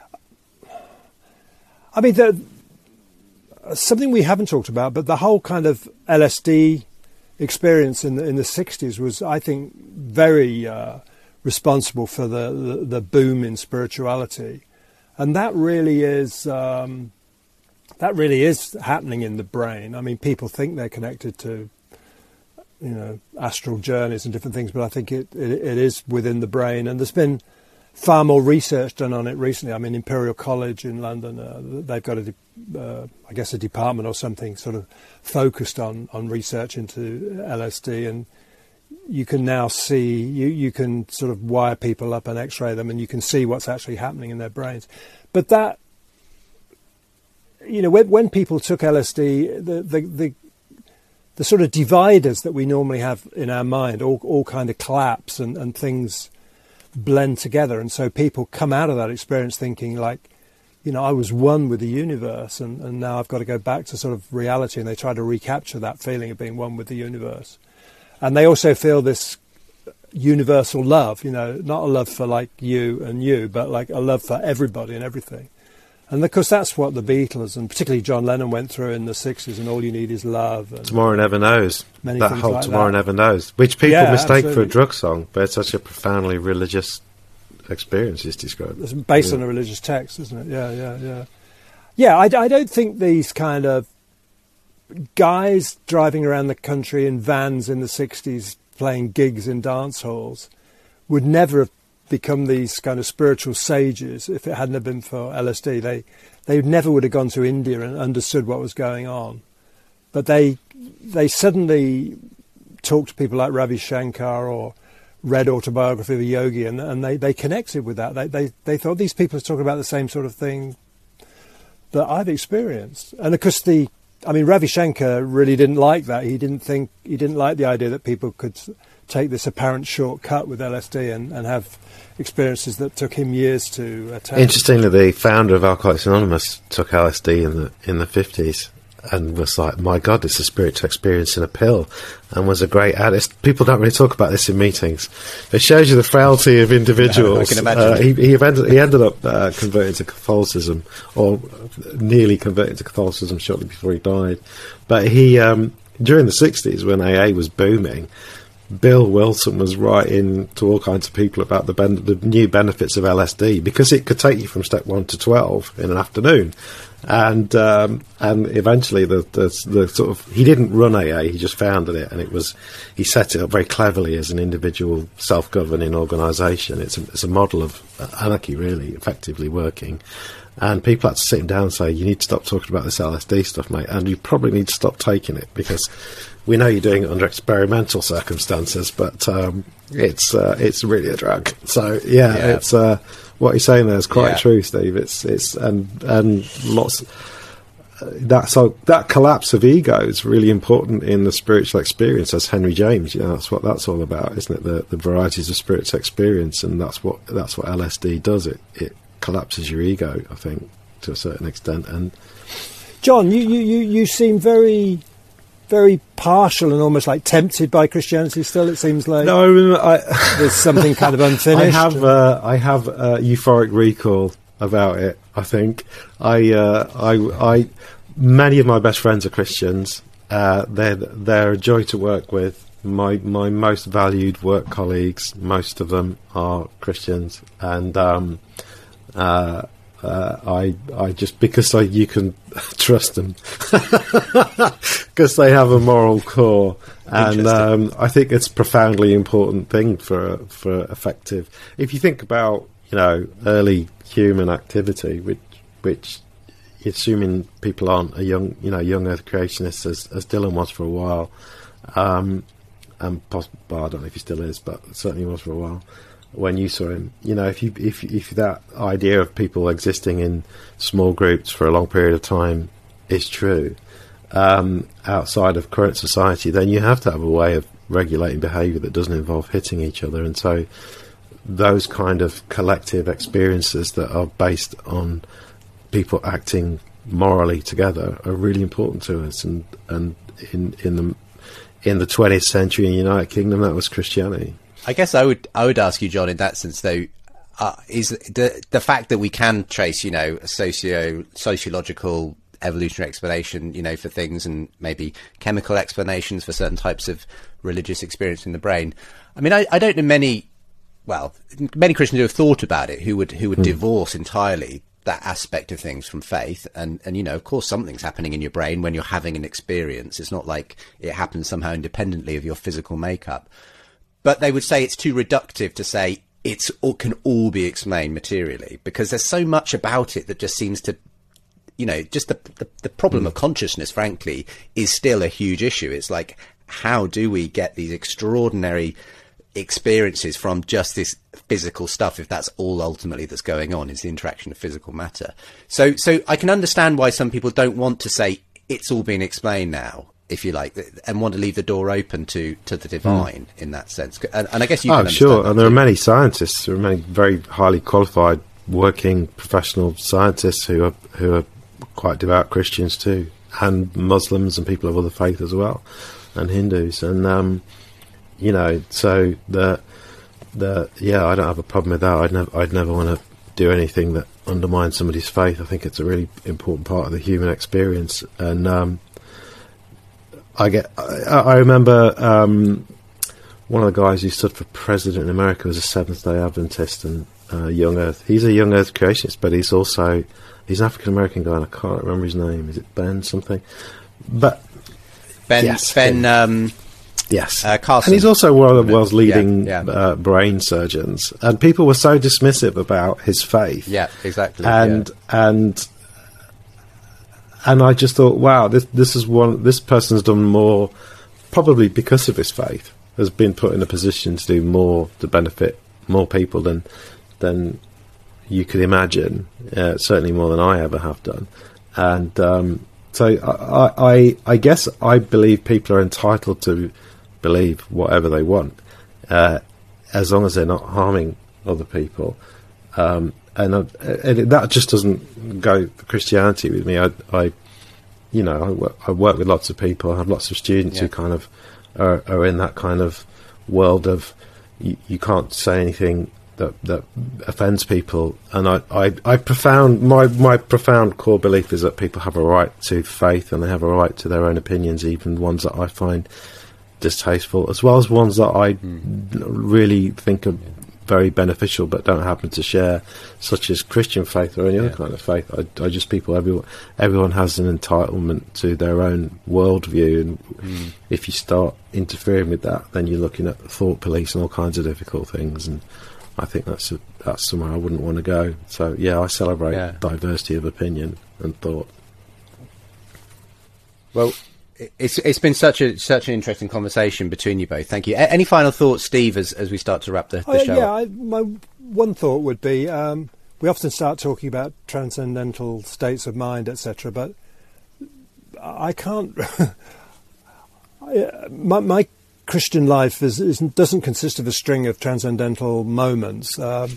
[SPEAKER 3] I mean, the, something we haven't talked about, but the whole kind of L S D experience in the, in the sixties was, I think, very uh, responsible for the, the, the boom in spirituality. And that really is, um, that really is happening in the brain. I mean, people think they're connected to, you know, astral journeys and different things, but I think it, it, it is within the brain. And there's been far more research done on it recently. I mean, Imperial College in London, uh, they've got a, uh, I guess, a department or something sort of focused on, on research into L S D, and you can now see, you, you can sort of wire people up and x-ray them, and you can see what's actually happening in their brains. But that, you know, when, when people took L S D, the, the, the the sort of dividers that we normally have in our mind all, all kind of collapse and, and things blend together. And so people come out of that experience thinking like, you know, I was one with the universe, and, and now I've got to go back to sort of reality, and they try to recapture that feeling of being one with the universe. And they also feel this universal love, you know, not a love for like you and you, but like a love for everybody and everything. And of course, that's what the Beatles and particularly John Lennon went through in the sixties, and all you need is love. And
[SPEAKER 2] Tomorrow Never Knows. That whole
[SPEAKER 3] like
[SPEAKER 2] Tomorrow
[SPEAKER 3] that.
[SPEAKER 2] Never Knows, which people
[SPEAKER 3] Yeah,
[SPEAKER 2] mistake
[SPEAKER 3] absolutely.
[SPEAKER 2] for a drug song, but it's such a profoundly religious experience is described.
[SPEAKER 3] It's based
[SPEAKER 2] Yeah.
[SPEAKER 3] on a religious text, isn't it? Yeah, yeah, yeah. Yeah, I, I don't think these kind of guys driving around the country in vans in the sixties playing gigs in dance halls would never have become these kind of spiritual sages if it hadn't have been for L S D. They they never would have gone to India and understood what was going on. But they they suddenly talked to people like Ravi Shankar or read Autobiography of a Yogi, and, and they, they connected with that. They, they they thought these people are talking about the same sort of thing that I've experienced. And of course, the I mean, Ravi Shankar really didn't like that. He didn't think he didn't like the idea that people could take this apparent shortcut with L S D and, and have experiences that took him years to attain.
[SPEAKER 2] Interestingly, the founder of Alcoholics Anonymous took L S D in the in the fifties and was like, "My God, it's a spiritual experience in a pill," and was a great addict. People don't really talk about this in meetings. It shows you the frailty of individuals.
[SPEAKER 5] I can imagine.
[SPEAKER 2] Uh, he, he, ended, he ended up uh, converting to Catholicism, or nearly converting to Catholicism shortly before he died. But he, um, during the sixties, when A A was booming, Bill Wilson was writing to all kinds of people about the, ben- the new benefits of L S D, because it could take you from step one to twelve in an afternoon. And um, and eventually the, the the sort of he didn't run A A, he just founded it, and it was he set it up very cleverly as an individual self-governing organisation. It's a, it's a model of anarchy, really, effectively working. And people had to sit him down and say, you need to stop talking about this L S D stuff, mate, and you probably need to stop taking it, because we know you're doing it under experimental circumstances, but um, it's uh, it's really a drug. So yeah,
[SPEAKER 5] yeah.
[SPEAKER 2] it's uh, what you're saying there is quite
[SPEAKER 5] yeah.
[SPEAKER 2] true, Steve. It's it's and and lots. That so that collapse of ego is really important in the spiritual experience, as Henry James, you know, that's what that's all about, isn't it? The the varieties of spiritual experience, and that's what that's what L S D does. It it collapses your ego, I think, to a certain extent. And
[SPEAKER 3] John, you you you, you seem very very partial and almost like tempted by Christianity. Still, it seems like
[SPEAKER 2] no, I,
[SPEAKER 3] there's something kind of unfinished.
[SPEAKER 2] I have uh, I have uh, euphoric recall about it. I think I, uh, I, I, many of my best friends are Christians. Uh, they're they're a joy to work with. My my most valued work colleagues, most of them are Christians, and um, uh, uh, I I just because I, you can trust them because they have a moral core, and um, I think it's a profoundly important thing for for effective. If you think about, you know, early human activity, which, which, assuming people aren't a young, you know, young Earth creationists as, as Dylan was for a while, um, and poss- well, I don't know if he still is, but certainly was for a while when you saw him. You know, if you if if that idea of people existing in small groups for a long period of time is true, um, outside of current society, then you have to have a way of regulating behaviour that doesn't involve hitting each other, and so those kind of collective experiences that are based on people acting morally together are really important to us. And and in in the in the twentieth century in the United Kingdom, that was Christianity.
[SPEAKER 5] I guess I would I would ask you, John, in that sense, though, uh, is the the fact that we can trace, you know, a socio sociological evolutionary explanation, you know, for things, and maybe chemical explanations for certain types of religious experience in the brain. I mean, I, I don't know many. Well, many Christians who have thought about it, who would who would mm. divorce entirely that aspect of things from faith. And, and, you know, of course, something's happening in your brain when you're having an experience. It's not like it happens somehow independently of your physical makeup. But they would say it's too reductive to say it's or can all be explained materially, because there's so much about it that just seems to, you know, just the the, the problem mm. of consciousness, frankly, is still a huge issue. It's like, how do we get these extraordinary experiences from just this physical stuff, if that's all ultimately that's going on, is the interaction of physical matter. So so I can understand why some people don't want to say it's all been explained now, if you like, and want to leave the door open to to the divine mm. in that sense. And, and I guess you
[SPEAKER 2] oh,
[SPEAKER 5] can understand
[SPEAKER 2] sure,
[SPEAKER 5] that
[SPEAKER 2] and there
[SPEAKER 5] too.
[SPEAKER 2] are many scientists, there are many very highly qualified working professional scientists who are who are quite devout Christians too, and Muslims and people of other faith as well, and Hindus. And um you know, so the the yeah, I don't have a problem with that. I'd never I'd never want to do anything that undermines somebody's faith. I think it's a really important part of the human experience. And um, I get I, I remember um, one of the guys who stood for president in America was a Seventh Day Adventist and uh, Young Earth. He's a Young Earth creationist, but he's also he's an African American guy, and I can't remember his name. Is it Ben something? But
[SPEAKER 5] Ben
[SPEAKER 2] yes,
[SPEAKER 5] Ben.
[SPEAKER 2] Ben
[SPEAKER 5] Um,
[SPEAKER 2] Yes,
[SPEAKER 5] uh, Carson.
[SPEAKER 2] And he's also one of the world's leading
[SPEAKER 5] yeah, yeah.
[SPEAKER 2] Uh, brain surgeons. And people were so dismissive about his faith.
[SPEAKER 5] Yeah, exactly.
[SPEAKER 2] And
[SPEAKER 5] yeah.
[SPEAKER 2] and and I just thought, wow, this this is one. This person's done more, probably because of his faith, has been put in a position to do more to benefit more people than than you could imagine. Uh, certainly more than I ever have done. And um, so I, I I guess I believe people are entitled to believe whatever they want, uh, as long as they're not harming other people, um, and, uh, and that just doesn't go for Christianity with me. I, I you know, I work, I work with lots of people. I have lots of students
[SPEAKER 5] yeah.
[SPEAKER 2] who kind of are, are in that kind of world of you, you can't say anything that that offends people. And I, I, I profound my my profound core belief is that people have a right to faith and they have a right to their own opinions, even ones that I find distasteful, as well as ones that I mm. really think are very beneficial but don't happen to share, such as Christian faith or any yeah. other kind of faith. I, I just people everyone everyone has an entitlement to their own worldview, and mm. if you start interfering with that, then you're looking at thought police and all kinds of difficult things. And I think that's a, that's somewhere I wouldn't want to go. So yeah, I celebrate yeah. diversity of opinion and thought.
[SPEAKER 5] Well, it's it's been such a such an interesting conversation between you both. Thank you. A- any final thoughts, Steve, as as we start to wrap the, the
[SPEAKER 3] uh,
[SPEAKER 5] show
[SPEAKER 3] yeah,
[SPEAKER 5] up?
[SPEAKER 3] I, my one thought would be um, we often start talking about transcendental states of mind, et cetera. But I can't. my, my Christian life is, is doesn't consist of a string of transcendental moments. Um,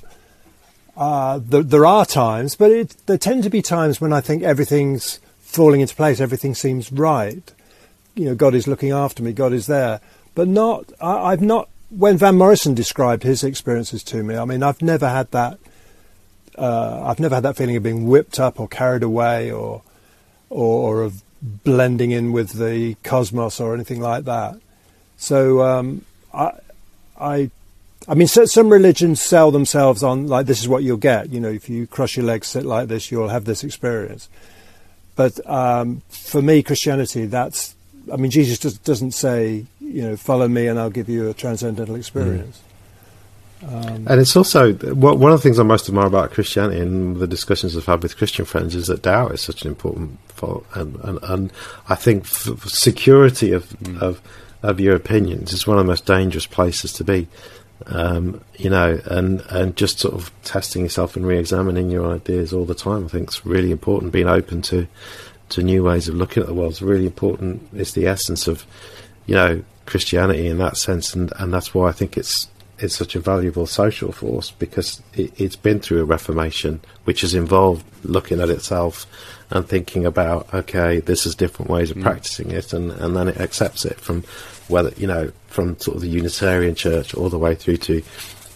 [SPEAKER 3] uh, there, there are times, but it, there tend to be times when I think everything's falling into place. Everything seems right. You know, God is looking after me, God is there. But not, I, I've not, when Van Morrison described his experiences to me, I mean, I've never had that, uh, I've never had that feeling of being whipped up or carried away or, or, or of blending in with the cosmos or anything like that. So, um, I, I, I mean, so, some religions sell themselves on, like, this is what you'll get. You know, if you cross your legs, sit like this, you'll have this experience. But um, for me, Christianity, that's, I mean, Jesus just doesn't say, you know, follow me and I'll give you a transcendental experience. Mm. Um,
[SPEAKER 2] and it's also, one of the things I most admire about Christianity and the discussions I've had with Christian friends is that doubt is such an important fault. And, and, and I think f- security of, mm. of of your opinions is one of the most dangerous places to be. Um, you know, and, and just sort of testing yourself and re-examining your ideas all the time, I think is really important. Being open to to new ways of looking at the world is really important. It's the essence of, you know, Christianity in that sense, and, and that's why I think it's it's such a valuable social force, because it, it's been through a reformation which has involved looking at itself and thinking about, okay, this is different ways of mm. practicing it, and, and then it accepts it from whether, you know, from sort of the Unitarian Church all the way through to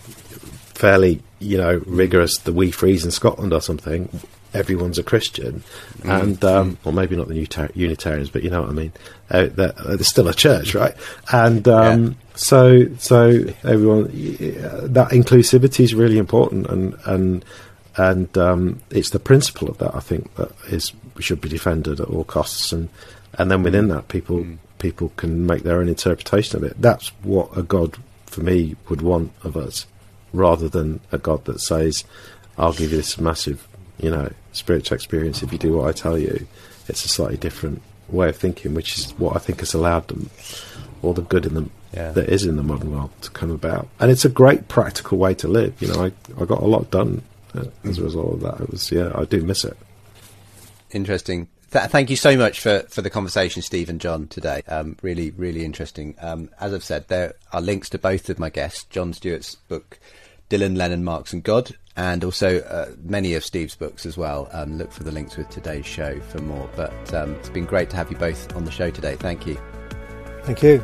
[SPEAKER 2] fairly, you know, rigorous, the Wee Frees in Scotland or something. Everyone's a Christian, mm. and um, mm. or maybe not the Unita- Unitarians, but you know what I mean. Uh, they're, they're still a church, right? And um, yeah. so, so everyone, that inclusivity is really important, and and and um, it's the principle of that, I think, that is should be defended at all costs, and and then within that, people mm. people can make their own interpretation of it. That's what a God, for me, would want of us, rather than a God that says, "I'll give you this massive, you know, spiritual experience if you do what I tell you." It's a slightly different way of thinking, which is what I think has allowed them, all the good in them yeah. that is in the modern world, to come about. And it's a great practical way to live. You know, I, I got a lot done uh, as a result of that. It was, yeah, I do miss it.
[SPEAKER 5] Interesting. Th- thank you so much for, for the conversation, Steve and John, today. Um, really, really interesting. Um, as I've said, there are links to both of my guests, John Stewart's book, Dylan, Lennon, Marx and God, and also uh, many of Steve's books as well. Um, look for the links with today's show for more. But um, it's been great to have you both on the show today. Thank you.
[SPEAKER 3] Thank you.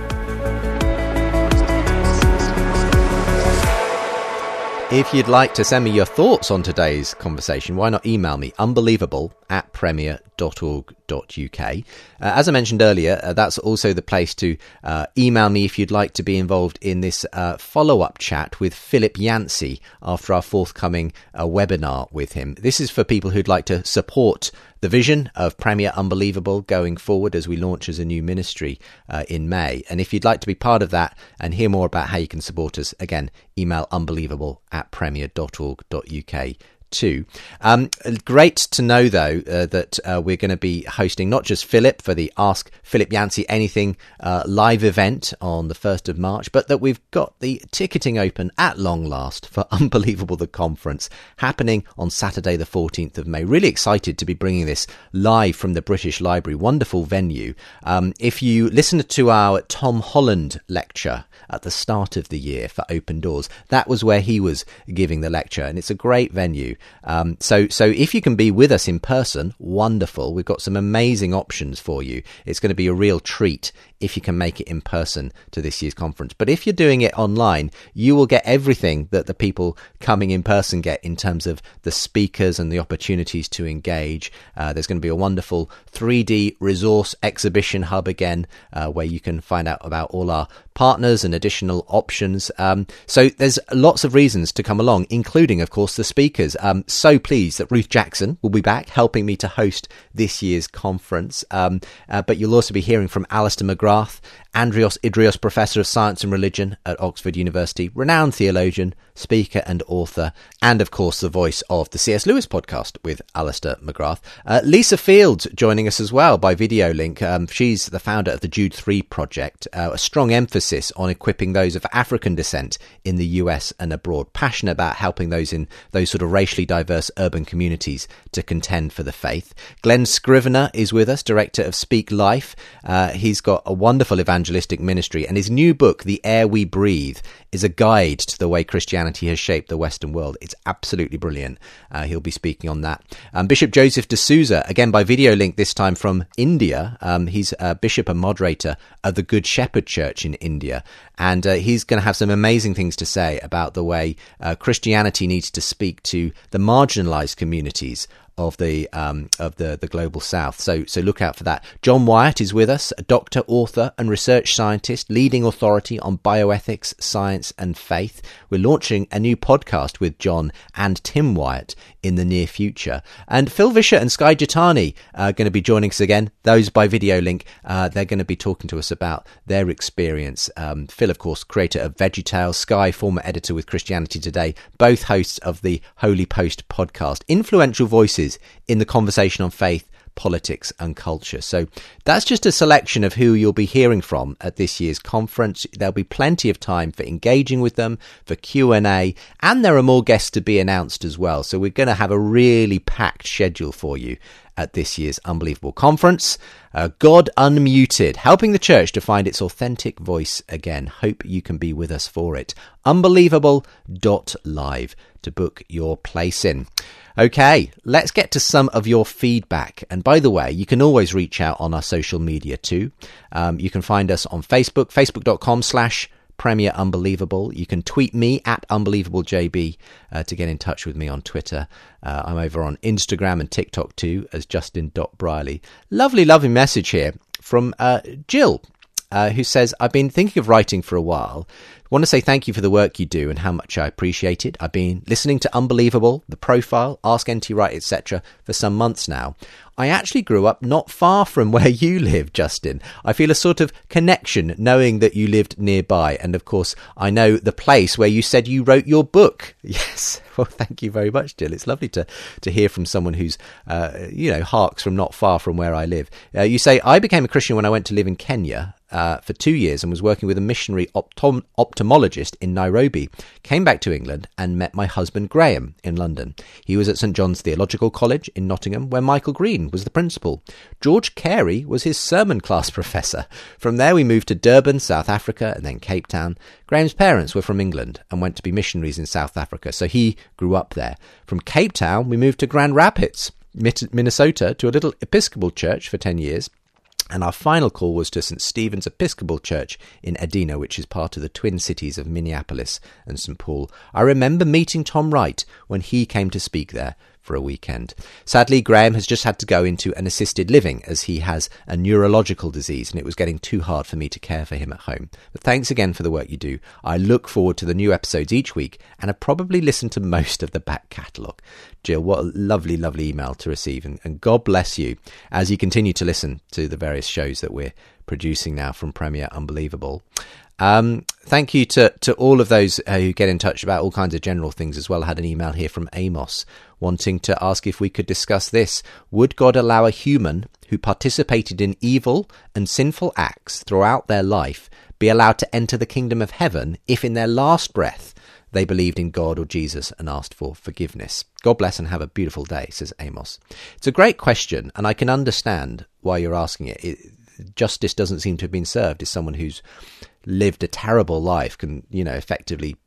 [SPEAKER 5] If you'd like to send me your thoughts on today's conversation, why not email me, unbelievable at premier dot org dot uk. Uh, as I mentioned earlier, uh, that's also the place to uh, email me if you'd like to be involved in this uh, follow-up chat with Philip Yancey after our forthcoming uh, webinar with him. This is for people who'd like to support the vision of Premier Unbelievable going forward as we launch as a new ministry uh, in May. And if you'd like to be part of that and hear more about how you can support us, again, email unbelievable at premier dot org dot uk. Too. Um, great to know, though, uh, that uh, we're going to be hosting not just Philip for the Ask Philip Yancey Anything uh, live event on the first of March, but that we've got the ticketing open at long last for Unbelievable the Conference happening on Saturday the fourteenth of May. Really excited to be bringing this live from the British Library. Wonderful venue. Um, if you listened to our Tom Holland lecture at the start of the year for Open Doors, that was where he was giving the lecture, and it's a great venue. you. Um, so, so if you can be with us in person, wonderful. We've got some amazing options for you. It's going to be a real treat if you can make it in person to this year's conference. But if you're doing it online, you will get everything that the people coming in person get in terms of the speakers and the opportunities to engage. Uh, there's going to be a wonderful three D resource exhibition hub again, uh, where you can find out about all our partners and additional options. Um, so there's lots of reasons to come along, including, of course, the speakers. Um, so pleased that Ruth Jackson will be back helping me to host this year's conference. Um, uh, but you'll also be hearing from Alistair McGrath, Andrios Idrios, Professor of Science and Religion at Oxford University, renowned theologian, speaker and author, and of course the voice of the C S Lewis podcast with Alistair McGrath. Uh, Lisa Fields joining us as well by video link. Um, she's the founder of the Jude three Project, uh, a strong emphasis on equipping those of African descent in the U S and abroad, passionate about helping those in those sort of racially diverse urban communities to contend for the faith. Glenn Scrivener is with us, director of Speak Life. Uh, he's got a wonderful evangelistic ministry, and his new book, The Air We Breathe, is a guide to the way Christianity has shaped the Western world. It's absolutely brilliant. Uh, he'll be speaking on that. Um, Bishop Joseph D'Souza, again by video link, this time from India. Um, he's a bishop and moderator of the Good Shepherd Church in India. And uh, he's going to have some amazing things to say about the way uh, Christianity needs to speak to the marginalized communities of the um, of the the global south. So so look out for that. John Wyatt is with us, a doctor, author and research scientist, leading authority on bioethics, science and faith. We're launching a new podcast with John and Tim Wyatt in the near future. And Phil Vischer and Sky Jitani are going to be joining us again, those by video link. Uh, they're going to be talking to us about their experience. Um, Phil, of course, creator of VeggieTales, Sky, former editor with Christianity Today, both hosts of the Holy Post podcast, influential voices in the conversation on faith, politics and culture. So that's just a selection of who you'll be hearing from at this year's conference. There'll be plenty of time for engaging with them, for Q and A, and there are more guests to be announced as well. So we're going to have a really packed schedule for you at this year's Unbelievable Conference. Uh, God Unmuted, helping the church to find its authentic voice again. Hope you can be with us for it. Unbelievable dot live to book your place in. Okay, let's get to some of your feedback. And by the way, you can always reach out on our social media too. Um, you can find us on Facebook, facebook.com slash Premier Unbelievable. You can tweet me at UnbelievableJB uh, to get in touch with me on Twitter. Uh, I'm over on Instagram and TikTok too as Justin dot Brierley. Lovely, lovely message here from uh, Jill, uh, who says, I've been thinking of writing for a while. I want to say thank you for the work you do and how much I appreciate it. I've been listening to Unbelievable, The Profile, Ask N T Wright, et cetera for some months now. I actually grew up not far from where you live, Justin. I feel a sort of connection knowing that you lived nearby. And of course, I know the place where you said you wrote your book. Yes. Well, thank you very much, Jill. It's lovely to, to hear from someone who's, uh, you know, harks from not far from where I live. Uh, you say, I became a Christian when I went to live in Kenya uh, for two years and was working with a missionary optom- ophthalmologist in Nairobi. Came back to England and met my husband, Graham, in London. He was at St John's Theological College in Nottingham, where Michael Green was the principal. George Carey was his sermon class professor. From there we moved to Durban, South Africa, and then Cape Town. Graham's parents were from England and went to be missionaries in South Africa, so he grew up there. From Cape Town we moved to Grand Rapids, Minnesota, to a little Episcopal church for ten years. And our final call was to Saint Stephen's Episcopal Church in Edina, which is part of the twin cities of Minneapolis and Saint Paul. I remember meeting Tom Wright when he came to speak there for a weekend. Sadly, Graham has just had to go into an assisted living as he has a neurological disease and it was getting too hard for me to care for him at home. But thanks again for the work you do. I look forward to the new episodes each week and have probably listened to most of the back catalogue. Jill, what a lovely, lovely email to receive, and, and God bless you as you continue to listen to the various shows that we're producing now from Premier Unbelievable. Um, thank you to, to all of those uh, who get in touch about all kinds of general things as well. I had an email here from Amos wanting to ask if we could discuss this. Would God allow a human who participated in evil and sinful acts throughout their life be allowed to enter the kingdom of heaven if in their last breath they believed in God or Jesus and asked for forgiveness? God bless and have a beautiful day, says Amos. It's a great question, and I can understand why you're asking it. it justice doesn't seem to have been served. Is someone who's lived a terrible life, can, you know, effectively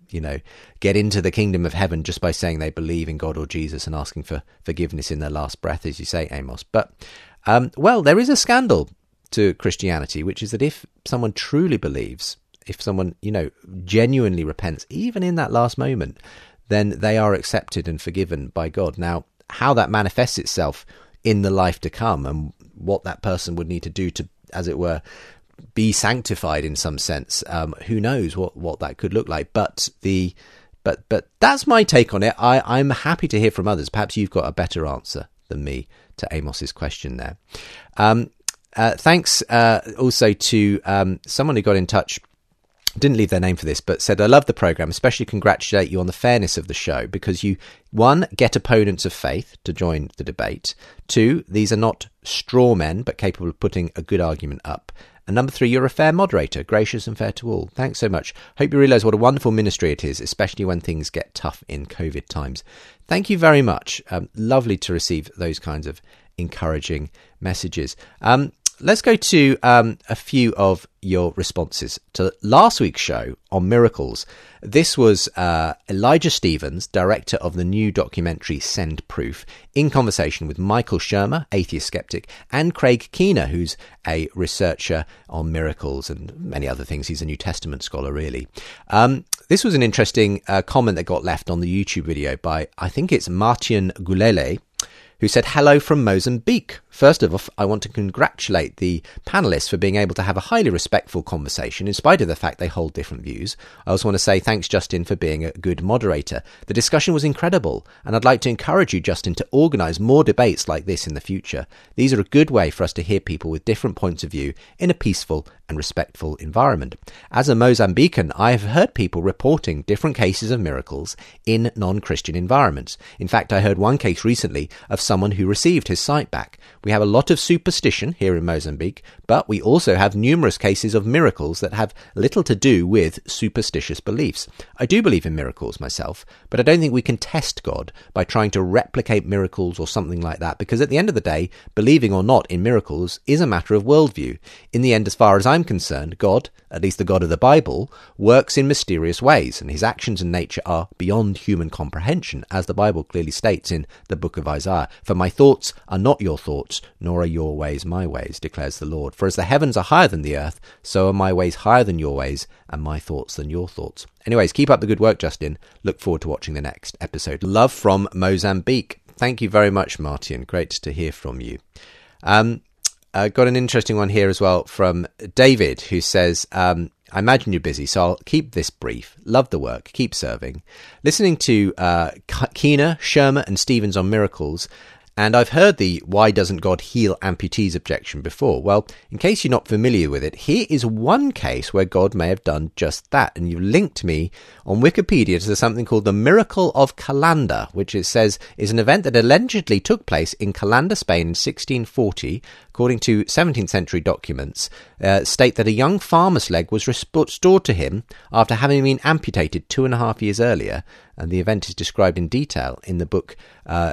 [SPEAKER 5] you know, get into the kingdom of heaven just by saying they believe in God or Jesus and asking for forgiveness in their last breath, as you say, Amos. But, um, well, there is a scandal to Christianity, which is that if someone truly believes, if someone, you know, genuinely repents, even in that last moment, then they are accepted and forgiven by God. Now, how that manifests itself in the life to come and what that person would need to do to, as it were, be sanctified in some sense, um, who knows what, what that could look like. But the but but that's my take on it. I, I'm happy to hear from others. Perhaps you've got a better answer than me to Amos's question there. Um, uh, thanks uh, also to um, someone who got in touch, didn't leave their name for this, but said, I love the programme, especially congratulate you on the fairness of the show, because you, one, get opponents of faith to join the debate. Two, these are not straw men, but capable of putting a good argument up. And number three, you're a fair moderator, gracious and fair to all. Thanks so much. Hope you realise what a wonderful ministry it is, especially when things get tough in COVID times. Thank you very much. Um, lovely to receive those kinds of encouraging messages. Um, Let's go to um, a few of your responses to last week's show on miracles. This was uh, Elijah Stevens, director of the new documentary Send Proof, in conversation with Michael Shermer, atheist skeptic, and Craig Keener, who's a researcher on miracles and many other things. He's a New Testament scholar, really. Um, this was an interesting uh, comment that got left on the YouTube video by, I think it's Martin Gulele, who said, hello from Mozambique. First of all, I want to congratulate the panellists for being able to have a highly respectful conversation in spite of the fact they hold different views. I also want to say thanks, Justin, for being a good moderator. The discussion was incredible, and I'd like to encourage you, Justin, to organise more debates like this in the future. These are a good way for us to hear people with different points of view in a peaceful and respectful environment. As a Mozambican, I have heard people reporting different cases of miracles in non-Christian environments. In fact, I heard one case recently of someone who received his sight back. We have a lot of superstition here in Mozambique, but we also have numerous cases of miracles that have little to do with superstitious beliefs. I do believe in miracles myself, but I don't think we can test God by trying to replicate miracles or something like that, because at the end of the day, believing or not in miracles is a matter of worldview. In the end, as far as I'm concerned, God, at least the God of the Bible, works in mysterious ways, and his actions and nature are beyond human comprehension, as the Bible clearly states in the book of Isaiah. For my thoughts are not your thoughts, nor are your ways my ways, declares the Lord. For as the heavens are higher than the earth, so are my ways higher than your ways, and my thoughts than your thoughts. Anyways, keep up the good work, Justin. Look forward to watching the next episode. Love from Mozambique. Thank you very much, Martin. Great to hear from you. Um, uh, got an interesting one here as well from David, who says, um, I imagine you're busy, so I'll keep this brief. Love the work. Keep serving. Listening to uh, Keener, Shermer and Stevens on miracles, and I've heard the why doesn't God heal amputees objection before. Well, in case you're not familiar with it, here is one case where God may have done just that. And you've linked me on Wikipedia to something called the Miracle of Calanda, which it says is an event that allegedly took place in Calanda, Spain in sixteen forty. According to seventeenth century documents, uh, state that a young farmer's leg was restored to him after having been amputated two and a half years earlier. And the event is described in detail in the book uh,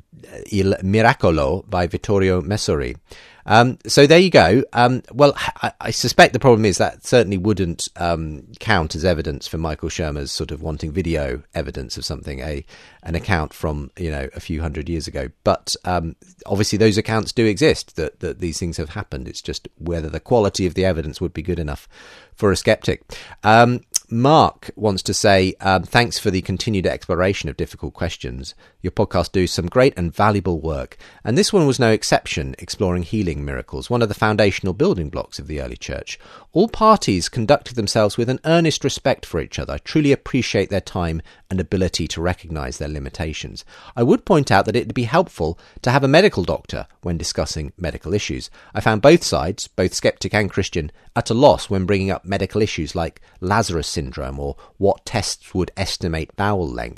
[SPEAKER 5] Il Miracolo by Vittorio Messori. Um, so there you go. Um, well, I, I suspect the problem is that certainly wouldn't um, count as evidence for Michael Shermer's sort of wanting video evidence of something, a an account from, you know, a few hundred years ago. But um, obviously those accounts do exist, that, that these things have happened. It's just whether the quality of the evidence would be good enough for a skeptic. Um, Mark wants to say, um, thanks for the continued exploration of difficult questions. Your podcast do some great and valuable work. And this one was no exception, exploring healing miracles, one of the foundational building blocks of the early church. All parties conducted themselves with an earnest respect for each other. I truly appreciate their time and ability to recognise their limitations. I would point out that it would be helpful to have a medical doctor when discussing medical issues. I found both sides, both skeptic and Christian, at a loss when bringing up medical issues like Lazarus syndrome or what tests would estimate bowel length.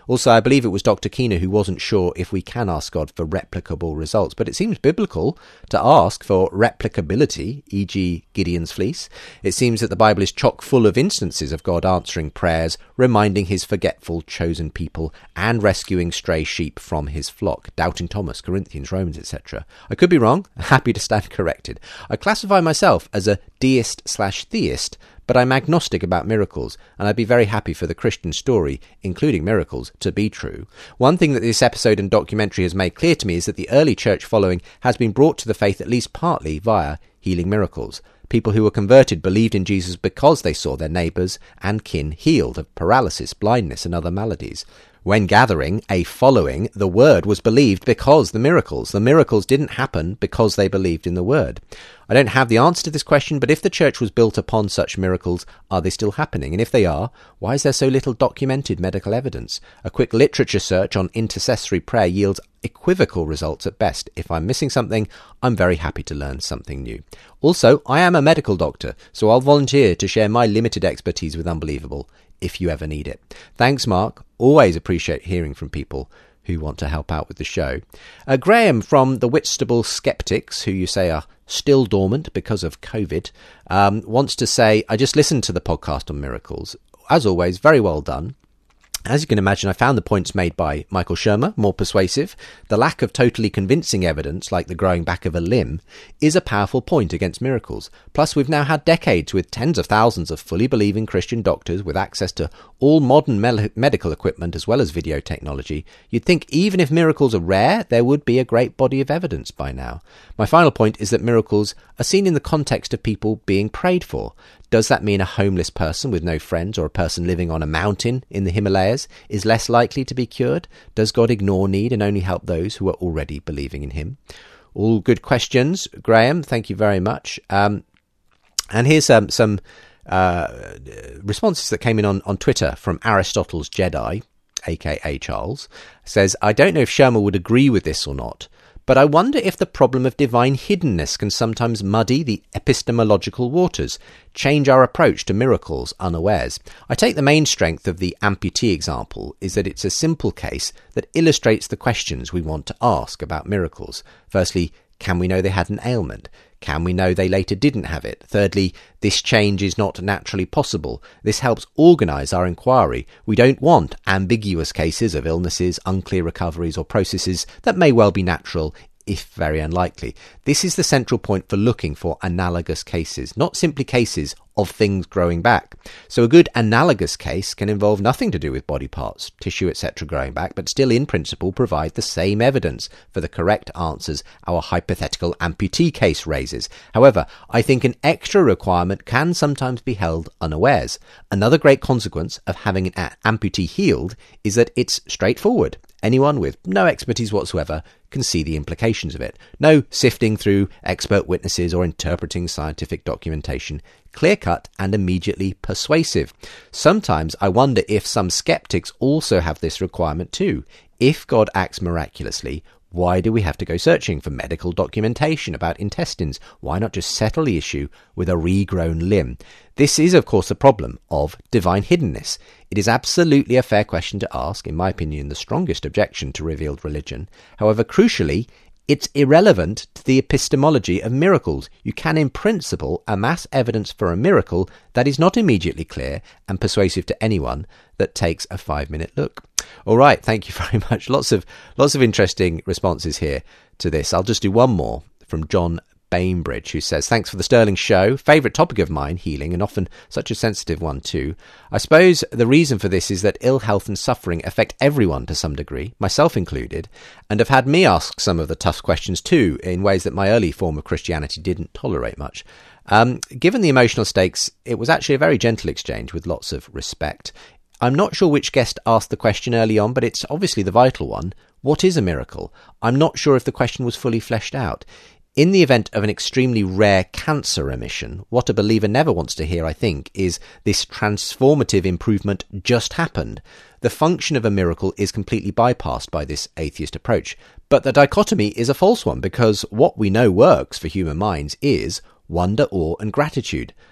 [SPEAKER 5] Also, I believe it was Doctor Keener who wasn't sure if we can ask God for replicable results, but it seems biblical to ask for replicability, for example Gideon's fleece. It seems that the Bible is chock full of instances of God answering prayers, reminding his forgetful chosen people, and rescuing stray sheep from his flock. Doubting Thomas, Corinthians, Romans, et cetera. I could be wrong. Happy to stand corrected. I classify myself as a deist slash theist, but I'm agnostic about miracles, and I'd be very happy for the Christian story, including miracles, to be true. One thing that this episode and documentary has made clear to me is that the early church following has been brought to the faith at least partly via healing miracles. People who were converted believed in Jesus because they saw their neighbours and kin healed of paralysis, blindness and other maladies. When gathering a following, the word was believed because the miracles. The miracles didn't happen because they believed in the word. I don't have the answer to this question, but if the church was built upon such miracles, are they still happening? And if they are, why is there so little documented medical evidence? A quick literature search on intercessory prayer yields equivocal results at best. If I'm missing something, I'm very happy to learn something new. Also, I am a medical doctor, so I'll volunteer to share my limited expertise with Unbelievable if you ever need it. Thanks, Mark. Always appreciate hearing from people who want to help out with the show. Uh, Graham from the Whitstable Skeptics, who you say are still dormant because of COVID, um, wants to say, I just listened to the podcast on miracles. As always, very well done. As you can imagine, I found the points made by Michael Shermer more persuasive. The lack of totally convincing evidence, like the growing back of a limb, is a powerful point against miracles. Plus, we've now had decades with tens of thousands of fully believing Christian doctors with access to all modern me- medical equipment as well as video technology. You'd think even if miracles are rare, there would be a great body of evidence by now. My final point is that miracles are seen in the context of people being prayed for. Does that mean a homeless person with no friends or a person living on a mountain in the Himalayas is less likely to be cured? Does God ignore need and only help those who are already believing in him? All good questions, Graham. Thank you very much. Um, and here's um, some uh, responses that came in on, on Twitter from Aristotle's Jedi, aka Charles. Says, I don't know if Shermer would agree with this or not, but I wonder if the problem of divine hiddenness can sometimes muddy the epistemological waters, change our approach to miracles unawares. I take the main strength of the amputee example is that it's a simple case that illustrates the questions we want to ask about miracles. Firstly, can we know they had an ailment? Can we know they later didn't have it? Thirdly, this change is not naturally possible. This helps organise our inquiry. We don't want ambiguous cases of illnesses, unclear recoveries or processes that may well be natural, if very unlikely. This is the central point for looking for analogous cases, not simply cases of things growing back. So a good analogous case can involve nothing to do with body parts, tissue, et cetera growing back, but still in principle provide the same evidence for the correct answers our hypothetical amputee case raises. However, I think an extra requirement can sometimes be held unawares. Another great consequence of having an amputee healed is that it's straightforward. Anyone with no expertise whatsoever can see the implications of it. No sifting through expert witnesses or interpreting scientific documentation. Clear-cut and immediately persuasive. Sometimes I wonder if some skeptics also have this requirement too. If God acts miraculously, why do we have to go searching for medical documentation about intestines? Why not just settle the issue with a regrown limb? This is, of course, the problem of divine hiddenness. It is absolutely a fair question to ask, in my opinion, the strongest objection to revealed religion. However, crucially, it's irrelevant to the epistemology of miracles. You can, in principle, amass evidence for a miracle that is not immediately clear and persuasive to anyone that takes a five-minute look. All right, thank you very much. Lots of lots of interesting responses here to this. I'll just do one more from John Bainbridge, who says, thanks for the sterling show. Favourite topic of mine, healing, and often such a sensitive one too. I suppose the reason for this is that ill health and suffering affect everyone to some degree, myself included, and have had me ask some of the tough questions too, in ways that my early form of Christianity didn't tolerate much. Um, given the emotional stakes, it was actually a very gentle exchange with lots of respect. I'm not sure which guest asked the question early on, but it's obviously the vital one. What is a miracle? I'm not sure if the question was fully fleshed out. In the event of an extremely rare cancer remission, what a believer never wants to hear, I think, is this transformative improvement just happened. The function of a miracle is completely bypassed by this atheist approach. But the dichotomy is a false one, because what we know works for human minds is wonder, awe and gratitude.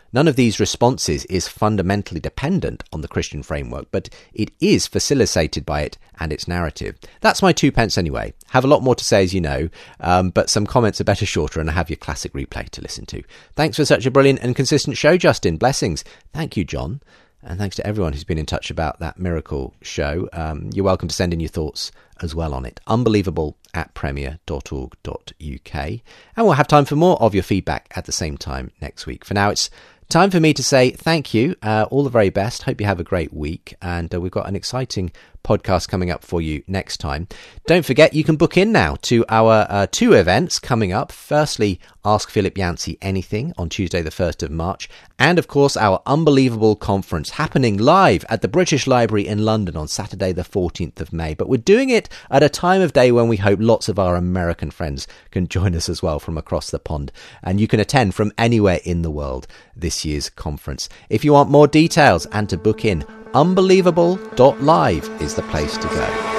[SPEAKER 5] None of these responses is fundamentally dependent on the Christian framework, but it is facilitated by it and its narrative. That's my two pence anyway. Have a lot more to say, as you know, um, but some comments are better shorter, and I have your classic replay to listen to. Thanks for such a brilliant and consistent show, Justin. Blessings. Thank you, John. And thanks to everyone who's been in touch about that miracle show. Um, you're welcome to send in your thoughts as well on it. Unbelievable at premier dot org dot uk. And we'll have time for more of your feedback at the same time next week. For now, it's time for me to say thank you. Uh, all the very best. Hope you have a great week. And uh, we've got an exciting podcast coming up for you next time. Don't forget, you can book in now to our uh, two events coming up. Firstly, Ask Philip Yancey Anything on Tuesday the first of March, and of course our Unbelievable Conference happening live at the British Library in London on Saturday the fourteenth of May. But we're doing it at a time of day when we hope lots of our American friends can join us as well from across the pond, and you can attend from anywhere in the world this year's conference. If you want more details and to book in, unbelievable dot live is the place to go.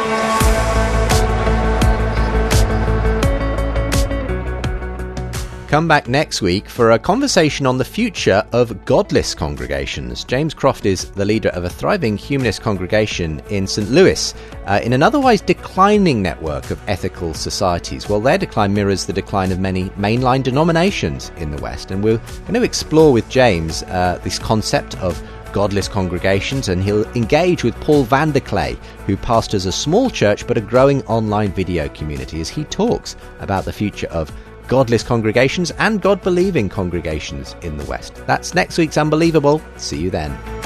[SPEAKER 5] Come back next week for a conversation on the future of godless congregations. James Croft is the leader of a thriving humanist congregation in Saint Louis, uh, in an otherwise declining network of ethical societies. Well, their decline mirrors the decline of many mainline denominations in the West, and we're going to explore with James uh, this concept of godless congregations, and he'll engage with Paul van der Clay, who pastors a small church but a growing online video community, as he talks about the future of godless congregations and God-believing congregations in the West. That's next week's Unbelievable. See you then.